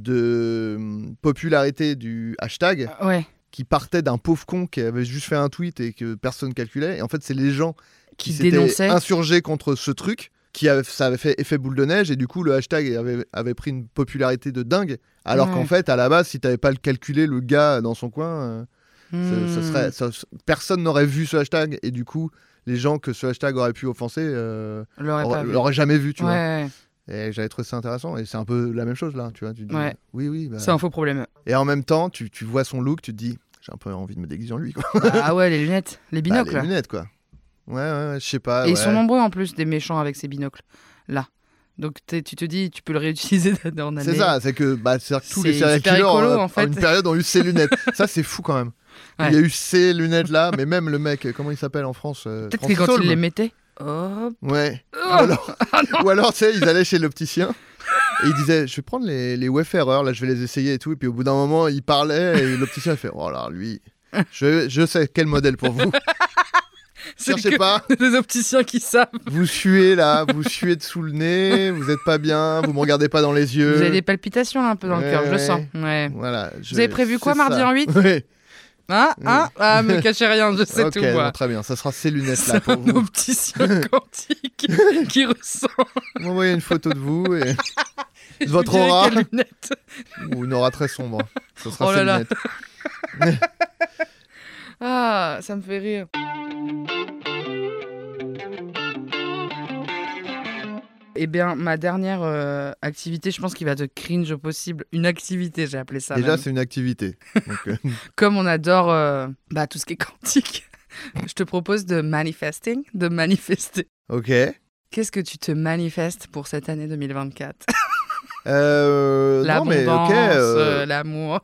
de hum, popularité du hashtag Ouais, qui partait d'un pauvre con qui avait juste fait un tweet et que personne calculait, et en fait, c'est les gens qui, qui s'étaient dénonçait. insurgés contre ce truc, qui avait, ça avait fait effet boule de neige, et du coup le hashtag avait, avait pris une popularité de dingue, alors Ouais. qu'en fait à la base si t'avais pas le calculé le gars dans son coin, euh, ça- ça Hmm. serait, ça- personne n'aurait vu ce hashtag, et du coup les gens que ce hashtag aurait pu offenser euh, L'aurait pas auraient- vu. l'auraient jamais vu, tu vois. Ouais, Et j'avais trouvé ça intéressant, et c'est un peu la même chose là, tu vois. Tu dis, Ouais. oui, oui. bah. c'est un faux problème. Et en même temps, tu, tu vois son look, tu te dis, j'ai un peu envie de me déguiser en lui, quoi. Ah ouais, les lunettes, les Bah, binocles. les lunettes, quoi. Ouais, ouais, ouais, je sais pas. Et ils ouais. sont nombreux en plus des méchants avec ces binocles là. Donc t'es- tu te dis, tu peux le réutiliser dans année. C'est ça, c'est que, bah, c'est que tous C'est les serial super killers écolo, euh, en fait. une période ont eu ces lunettes. Ça, c'est fou quand même. Ouais. Il y a eu ces lunettes là, mais même le mec, comment il s'appelle en France euh, Peut-être que Francis quand Holm. ils les mettaient. Hop. Ouais. Oh. Ou alors, ou alors, tu sais, ils allaient chez l'opticien et ils disaient, je vais prendre les, les Wayfarers, là, je vais les essayer et tout. Et puis au bout d'un moment, il parlait et l'opticien fait, oh là, lui, je, je sais quel modèle pour vous. C'est Cherchez que pas. des opticiens qui savent. Vous suez là, vous suez dessous le nez, vous êtes pas bien, vous me regardez pas dans les yeux. Vous avez des palpitations là, un peu dans le Ouais, cœur, je le ouais. sens. Ouais. Voilà. je- Vous avez prévu quoi c'est mardi ça. en huit Ouais. Hein Hein Ah, me cachez rien, je sais Ok, tout bon, moi. très bien. Ça sera ces lunettes C'est là pour un vous. opticien quantique qui ressent. Vous m'envoyez une photo de vous et Je Votre vous dirai aura. quelles lunettes. ou une aura très sombre. Ce sera Oh là ces là. lunettes. Ah, ça me fait rire. Eh bien, ma dernière euh, activité, je pense qu'il va te cringe au possible. Une activité, j'ai appelé ça. Déjà, même. c'est une activité. Donc, euh, Comme on adore euh, bah, tout ce qui est quantique, je te propose de manifesting, de manifester. ok. Qu'est-ce que tu te manifestes pour cette année deux mille vingt-quatre? Euh, non, mais L'abondance, ok. euh, euh, l'amour.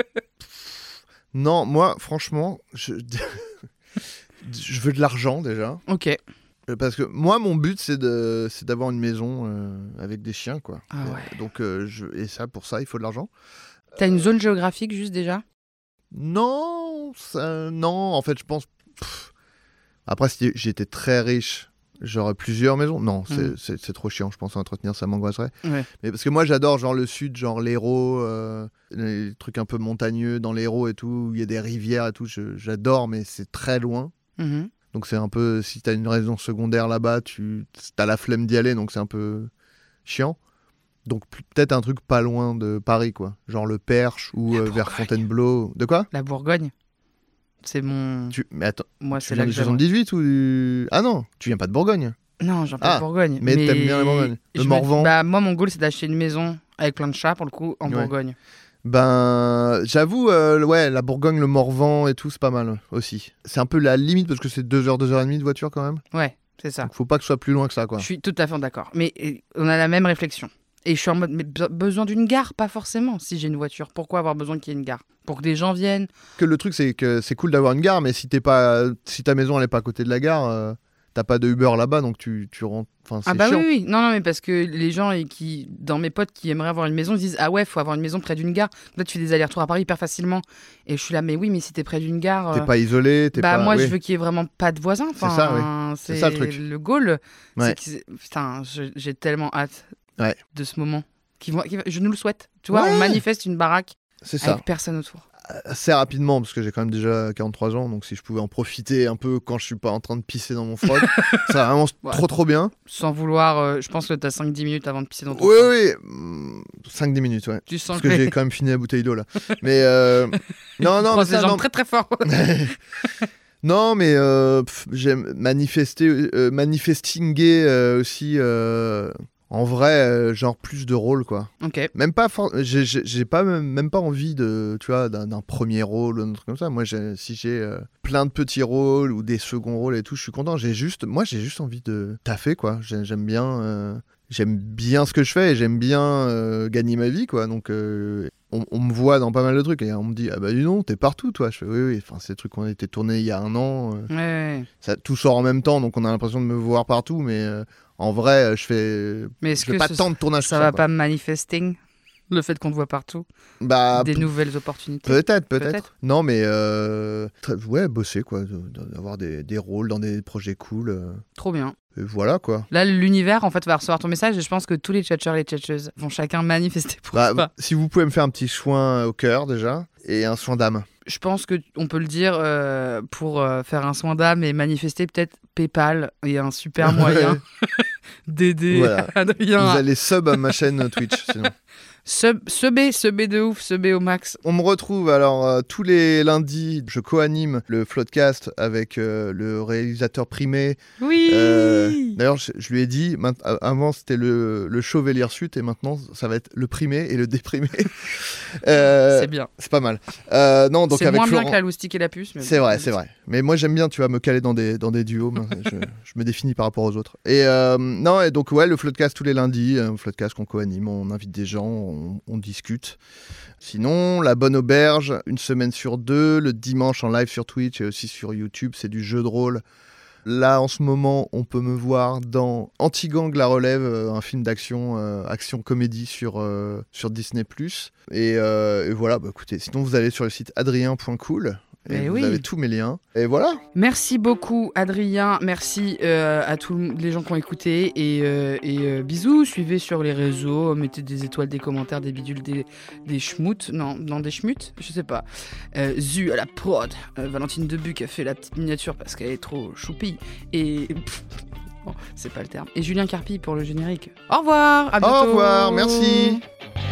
Non, moi, franchement, je... je veux de l'argent déjà. Ok. Euh, Parce que moi, mon but, c'est de... c'est d'avoir une maison euh, avec des chiens, quoi. Ah Euh, ouais. Donc, euh, je... et ça, pour ça, il faut de l'argent. T'as une zone géographique juste déjà? Non, ça- non, en fait, je pense. Pff. Après, si j'étais très riche, j'aurais plusieurs maisons. Non, c'est Mm. c'est- c'est trop chiant, je pense, à entretenir, ça m'angoisserait. Ouais. Mais parce que moi, j'adore genre le sud, genre l'Hérault, euh, les trucs un peu montagneux dans l'Hérault et tout, où il y a des rivières et tout. je- J'adore, mais c'est très loin. Mhm. Donc c'est un peu, si t'as une raison secondaire là-bas, tu as la flemme d'y aller, donc c'est un peu chiant. Donc peut-être un truc pas loin de Paris, quoi. Genre le Perche ou euh, vers Fontainebleau. De quoi ? La Bourgogne. C'est mon... Tu... Mais attends, Moi, tu c'est viens là de que j'aimerais. soixante-dix-huit ou du... Ah non, tu viens pas de Bourgogne. Non, j'en Ah, pas de Bourgogne. mais t'aimes bien la Bourgogne. Le je me- Morvan. Bah, moi, mon goal, c'est d'acheter une maison avec plein de chats, pour le coup, en Ouais. Bourgogne. Ben, j'avoue, euh, ouais, la Bourgogne, le Morvan et tout, c'est pas mal aussi. C'est un peu la limite parce que c'est deux heures, deux heures et demie de voiture quand même. Ouais, c'est ça. Donc faut pas que ce soit plus loin que ça, quoi. Je suis tout à fait d'accord. Mais euh, on a la même réflexion. Et je suis en mode, mais be- besoin d'une gare, pas forcément, si j'ai une voiture. Pourquoi avoir besoin qu'il y ait une gare ? Pour que des gens viennent. Que le truc, c'est que c'est cool d'avoir une gare, mais si t'es pas, si ta maison elle est pas à côté de la gare, euh, t'as pas de Uber là-bas, donc tu, tu rentres. Enfin, c'est Ah bah chiant. oui, oui. Non, non, mais parce que les gens et qui, dans mes potes qui aimeraient avoir une maison, ils disent, ah ouais, faut avoir une maison près d'une gare. Là, tu fais des allers-retours à Paris hyper facilement. Et je suis là, mais oui, mais si t'es près d'une gare. T'es euh, pas isolé, t'es Bah pas. moi oui. je veux qu'il y ait vraiment pas de voisins. Enfin, C'est ça, oui. C'est ça, le truc. Le goal. c'est Ouais. que c'est- Putain, je- j'ai tellement hâte Ouais. de ce moment. Qui vont- qui va- Je nous le souhaite. Tu vois, Ouais. on manifeste une baraque C'est ça. avec personne autour. Assez rapidement, parce que j'ai quand même déjà quarante-trois ans, donc si je pouvais en profiter un peu quand je suis pas en train de pisser dans mon froc, ça serait vraiment Ouais. trop trop bien. Sans vouloir, euh, je pense que t'as cinq dix minutes avant de pisser dans ton Oui, froc. oui, cinq dix minutes, ouais. Tu sens Parce que j'ai quand même fini la bouteille d'eau là. Mais euh... non, non, mais prends ça, ses jambes non. très très fort. Non, mais euh, pff, j'aime manifester, euh, manifestinger euh, aussi. euh, En vrai, euh, genre plus de rôles, quoi. Ok. Même pas, for- j'ai, j'ai j'ai pas même, même pas envie de, tu vois, d'un, d'un premier rôle ou un truc comme ça. Moi, j'ai- si j'ai euh, plein de petits rôles ou des seconds rôles et tout, je suis content. J'ai juste, moi, j'ai juste envie de taffer, quoi. J'ai- J'aime bien, euh, j'aime bien ce que je fais et j'aime bien euh, gagner ma vie, quoi. Donc, euh, on, on me voit dans pas mal de trucs et on me dit, ah bah dis donc, t'es partout, toi. Je fais, oui, oui. Enfin, ces trucs ont été tournés il y a un an. euh, Ouais, ouais. ça, tout sort en même temps, donc on a l'impression de me voir partout, mais euh, en vrai, je fais, Mais est-ce je fais que pas ce- tant de tournages. ça que va quoi. pas manifesting le fait qu'on te voit partout, Bah, des p- nouvelles opportunités. peut-être, peut-être, Peut-être. Non, mais euh, très- ouais, bosser quoi, de- de- d'avoir des, des rôles dans des projets cool. euh, Trop bien. et voilà quoi. Là, l'univers en fait va recevoir ton message et je pense que tous les tchatcheurs et les tchatcheuses vont chacun manifester pour Bah, ça. si vous pouvez me faire un petit soin au cœur déjà et un soin d'âme. Je pense que on peut le dire euh, pour euh, faire un soin d'âme et manifester peut-être PayPal est un super moyen d'aider Voilà. Adrien. Vous à- allez sub à ma chaîne Twitch. Sinon. Sub, subé, subé de ouf, subé au max. On me retrouve alors euh, tous les lundis, je co-anime le Floodcast avec euh, le réalisateur primé. Oui. Euh, D'ailleurs, je, je lui ai dit, maint- a- avant c'était le, le chauve et l'hirsute et maintenant ça va être le primé et le déprimé. Euh, c'est bien. c'est pas mal. Euh, non, donc C'est avec moins bien Florent. que la loustique et la puce. mais C'est bon, vrai, c'est vrai. Mais moi j'aime bien, tu vois, me caler dans des, dans des duos. Moi, je, je me définis par rapport aux autres. Et euh, non, et donc ouais, le Floodcast tous les lundis, un Floodcast qu'on co-anime, on invite des gens, on, on discute. Sinon, la bonne auberge, une semaine sur deux, le dimanche en live sur Twitch et aussi sur YouTube, c'est du jeu de rôle. Là, en ce moment, on peut me voir dans Anti-Gang La Relève, euh, un film d'action, euh, action-comédie sur, euh, sur Disney plus. Et, euh, et voilà, bah, écoutez, sinon vous allez sur le site adrien point cool et Mais vous oui. avez tous mes liens. Et voilà. Merci beaucoup Adrien, merci euh, à tous les gens qui ont écouté et, euh, et euh, bisous, suivez sur les réseaux, mettez des étoiles, des commentaires, des bidules, des, des schmoutes, non, non des schmutes, je sais pas. Euh, Zu à la prod, euh, Valentine Debuc a fait la petite miniature parce qu'elle est trop choupie et... pff, bon, c'est pas le terme. Et Julien Carpi pour le générique. Au revoir, à bientôt. Au revoir, merci.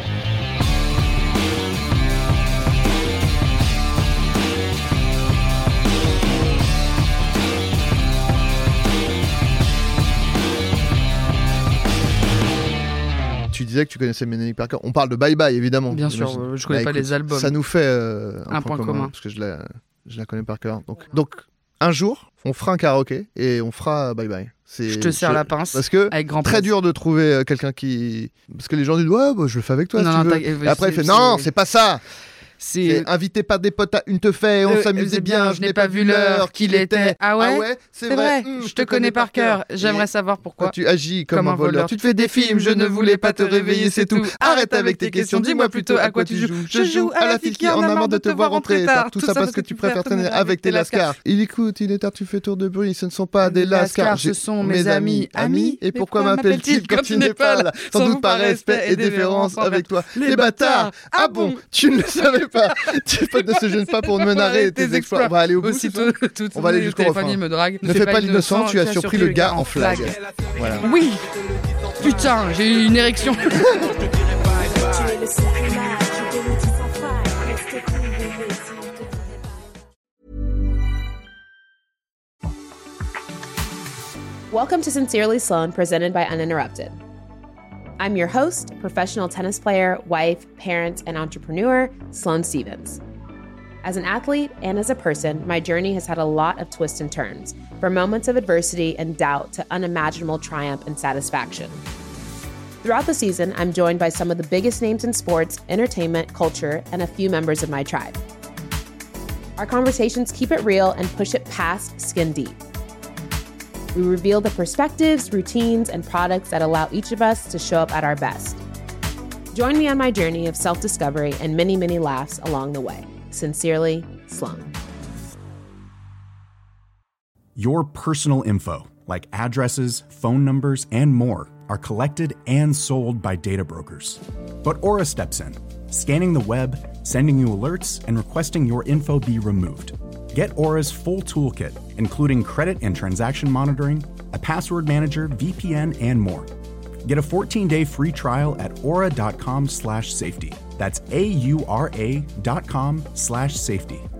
Tu disais que tu connaissais Ménélique Parker. On parle de Bye Bye, évidemment. Bien sûr, j'imagine. euh, je connais Bah, pas écoute, les albums. Ça nous fait euh, un, Un point, point commun, commun. parce que je la, je la connais par cœur. Donc, donc, un jour, on fera un karaoké et on fera Bye Bye. C'est, Je te serre la pince Parce que avec grand très plaisir. dur de trouver euh, quelqu'un qui. Parce que les gens disent ouais, bah, je le fais avec toi. Non, si non, tu veux. t'as- Et après, il fait c'est- non, c'est- c'est pas ça. C'est... C'est invité par des potes à une te fait, on Euh, s'amusait c'est bien, je n'ai pas vu l'heure qu'il était. Ah ouais c'est C'est vrai, Hum, je te connais par cœur. J'aimerais Et savoir pourquoi. quand tu agis comme, un voleur, tu te fais des films, je ne voulais pas te réveiller, c'est tout. Arrête avec tes questions, dis-moi plutôt à quoi tu joues. Je joue à la fille qui en a marre de te voir rentrer tard. Tout ça parce que tu préfères traîner avec tes lascars. Il écoute, il est tard, tu fais tour de bruit, ce ne sont pas des lascars. ce sont mes amis. Amis, Et pourquoi m'appelle-t-il quand tu n'es pas là? Sans doute par respect et déférence avec toi. Les bâtards. Ah bon, tu ne le savais pas. Tes potes ne se gênent pas pour me narrer tes exploits. On va aller au bout. Aussitôt, tout On va aller jusqu'au refrain. me drague. Ne fais pas l'innocent, tu as surpris le gars en flag. Voilà. Oui. Putain, j'ai eu une érection. Welcome to Sincerely Sloan, presented by Uninterrupted. I'm your host, professional tennis player, wife, parent, and entrepreneur, Sloane Stevens. As an athlete and as a person, my journey has had a lot of twists and turns, from moments of adversity and doubt to unimaginable triumph and satisfaction. Throughout the season, I'm joined by some of the biggest names in sports, entertainment, culture, and a few members of my tribe. Our conversations keep it real and push it past skin deep. We reveal the perspectives, routines, and products that allow each of us to show up at our best. Join me on my journey of self-discovery and many, many laughs along the way. Sincerely, Sloane. Your personal info, like addresses, phone numbers, and more, are collected and sold by data brokers. But Aura steps in, scanning the web, sending you alerts, and requesting your info be removed. Get Aura's full toolkit, including credit and transaction monitoring, a password manager, V P N, and more. Get a fourteen-day free trial at aura.com slash safety. That's A-U-R-A dot com slash safety.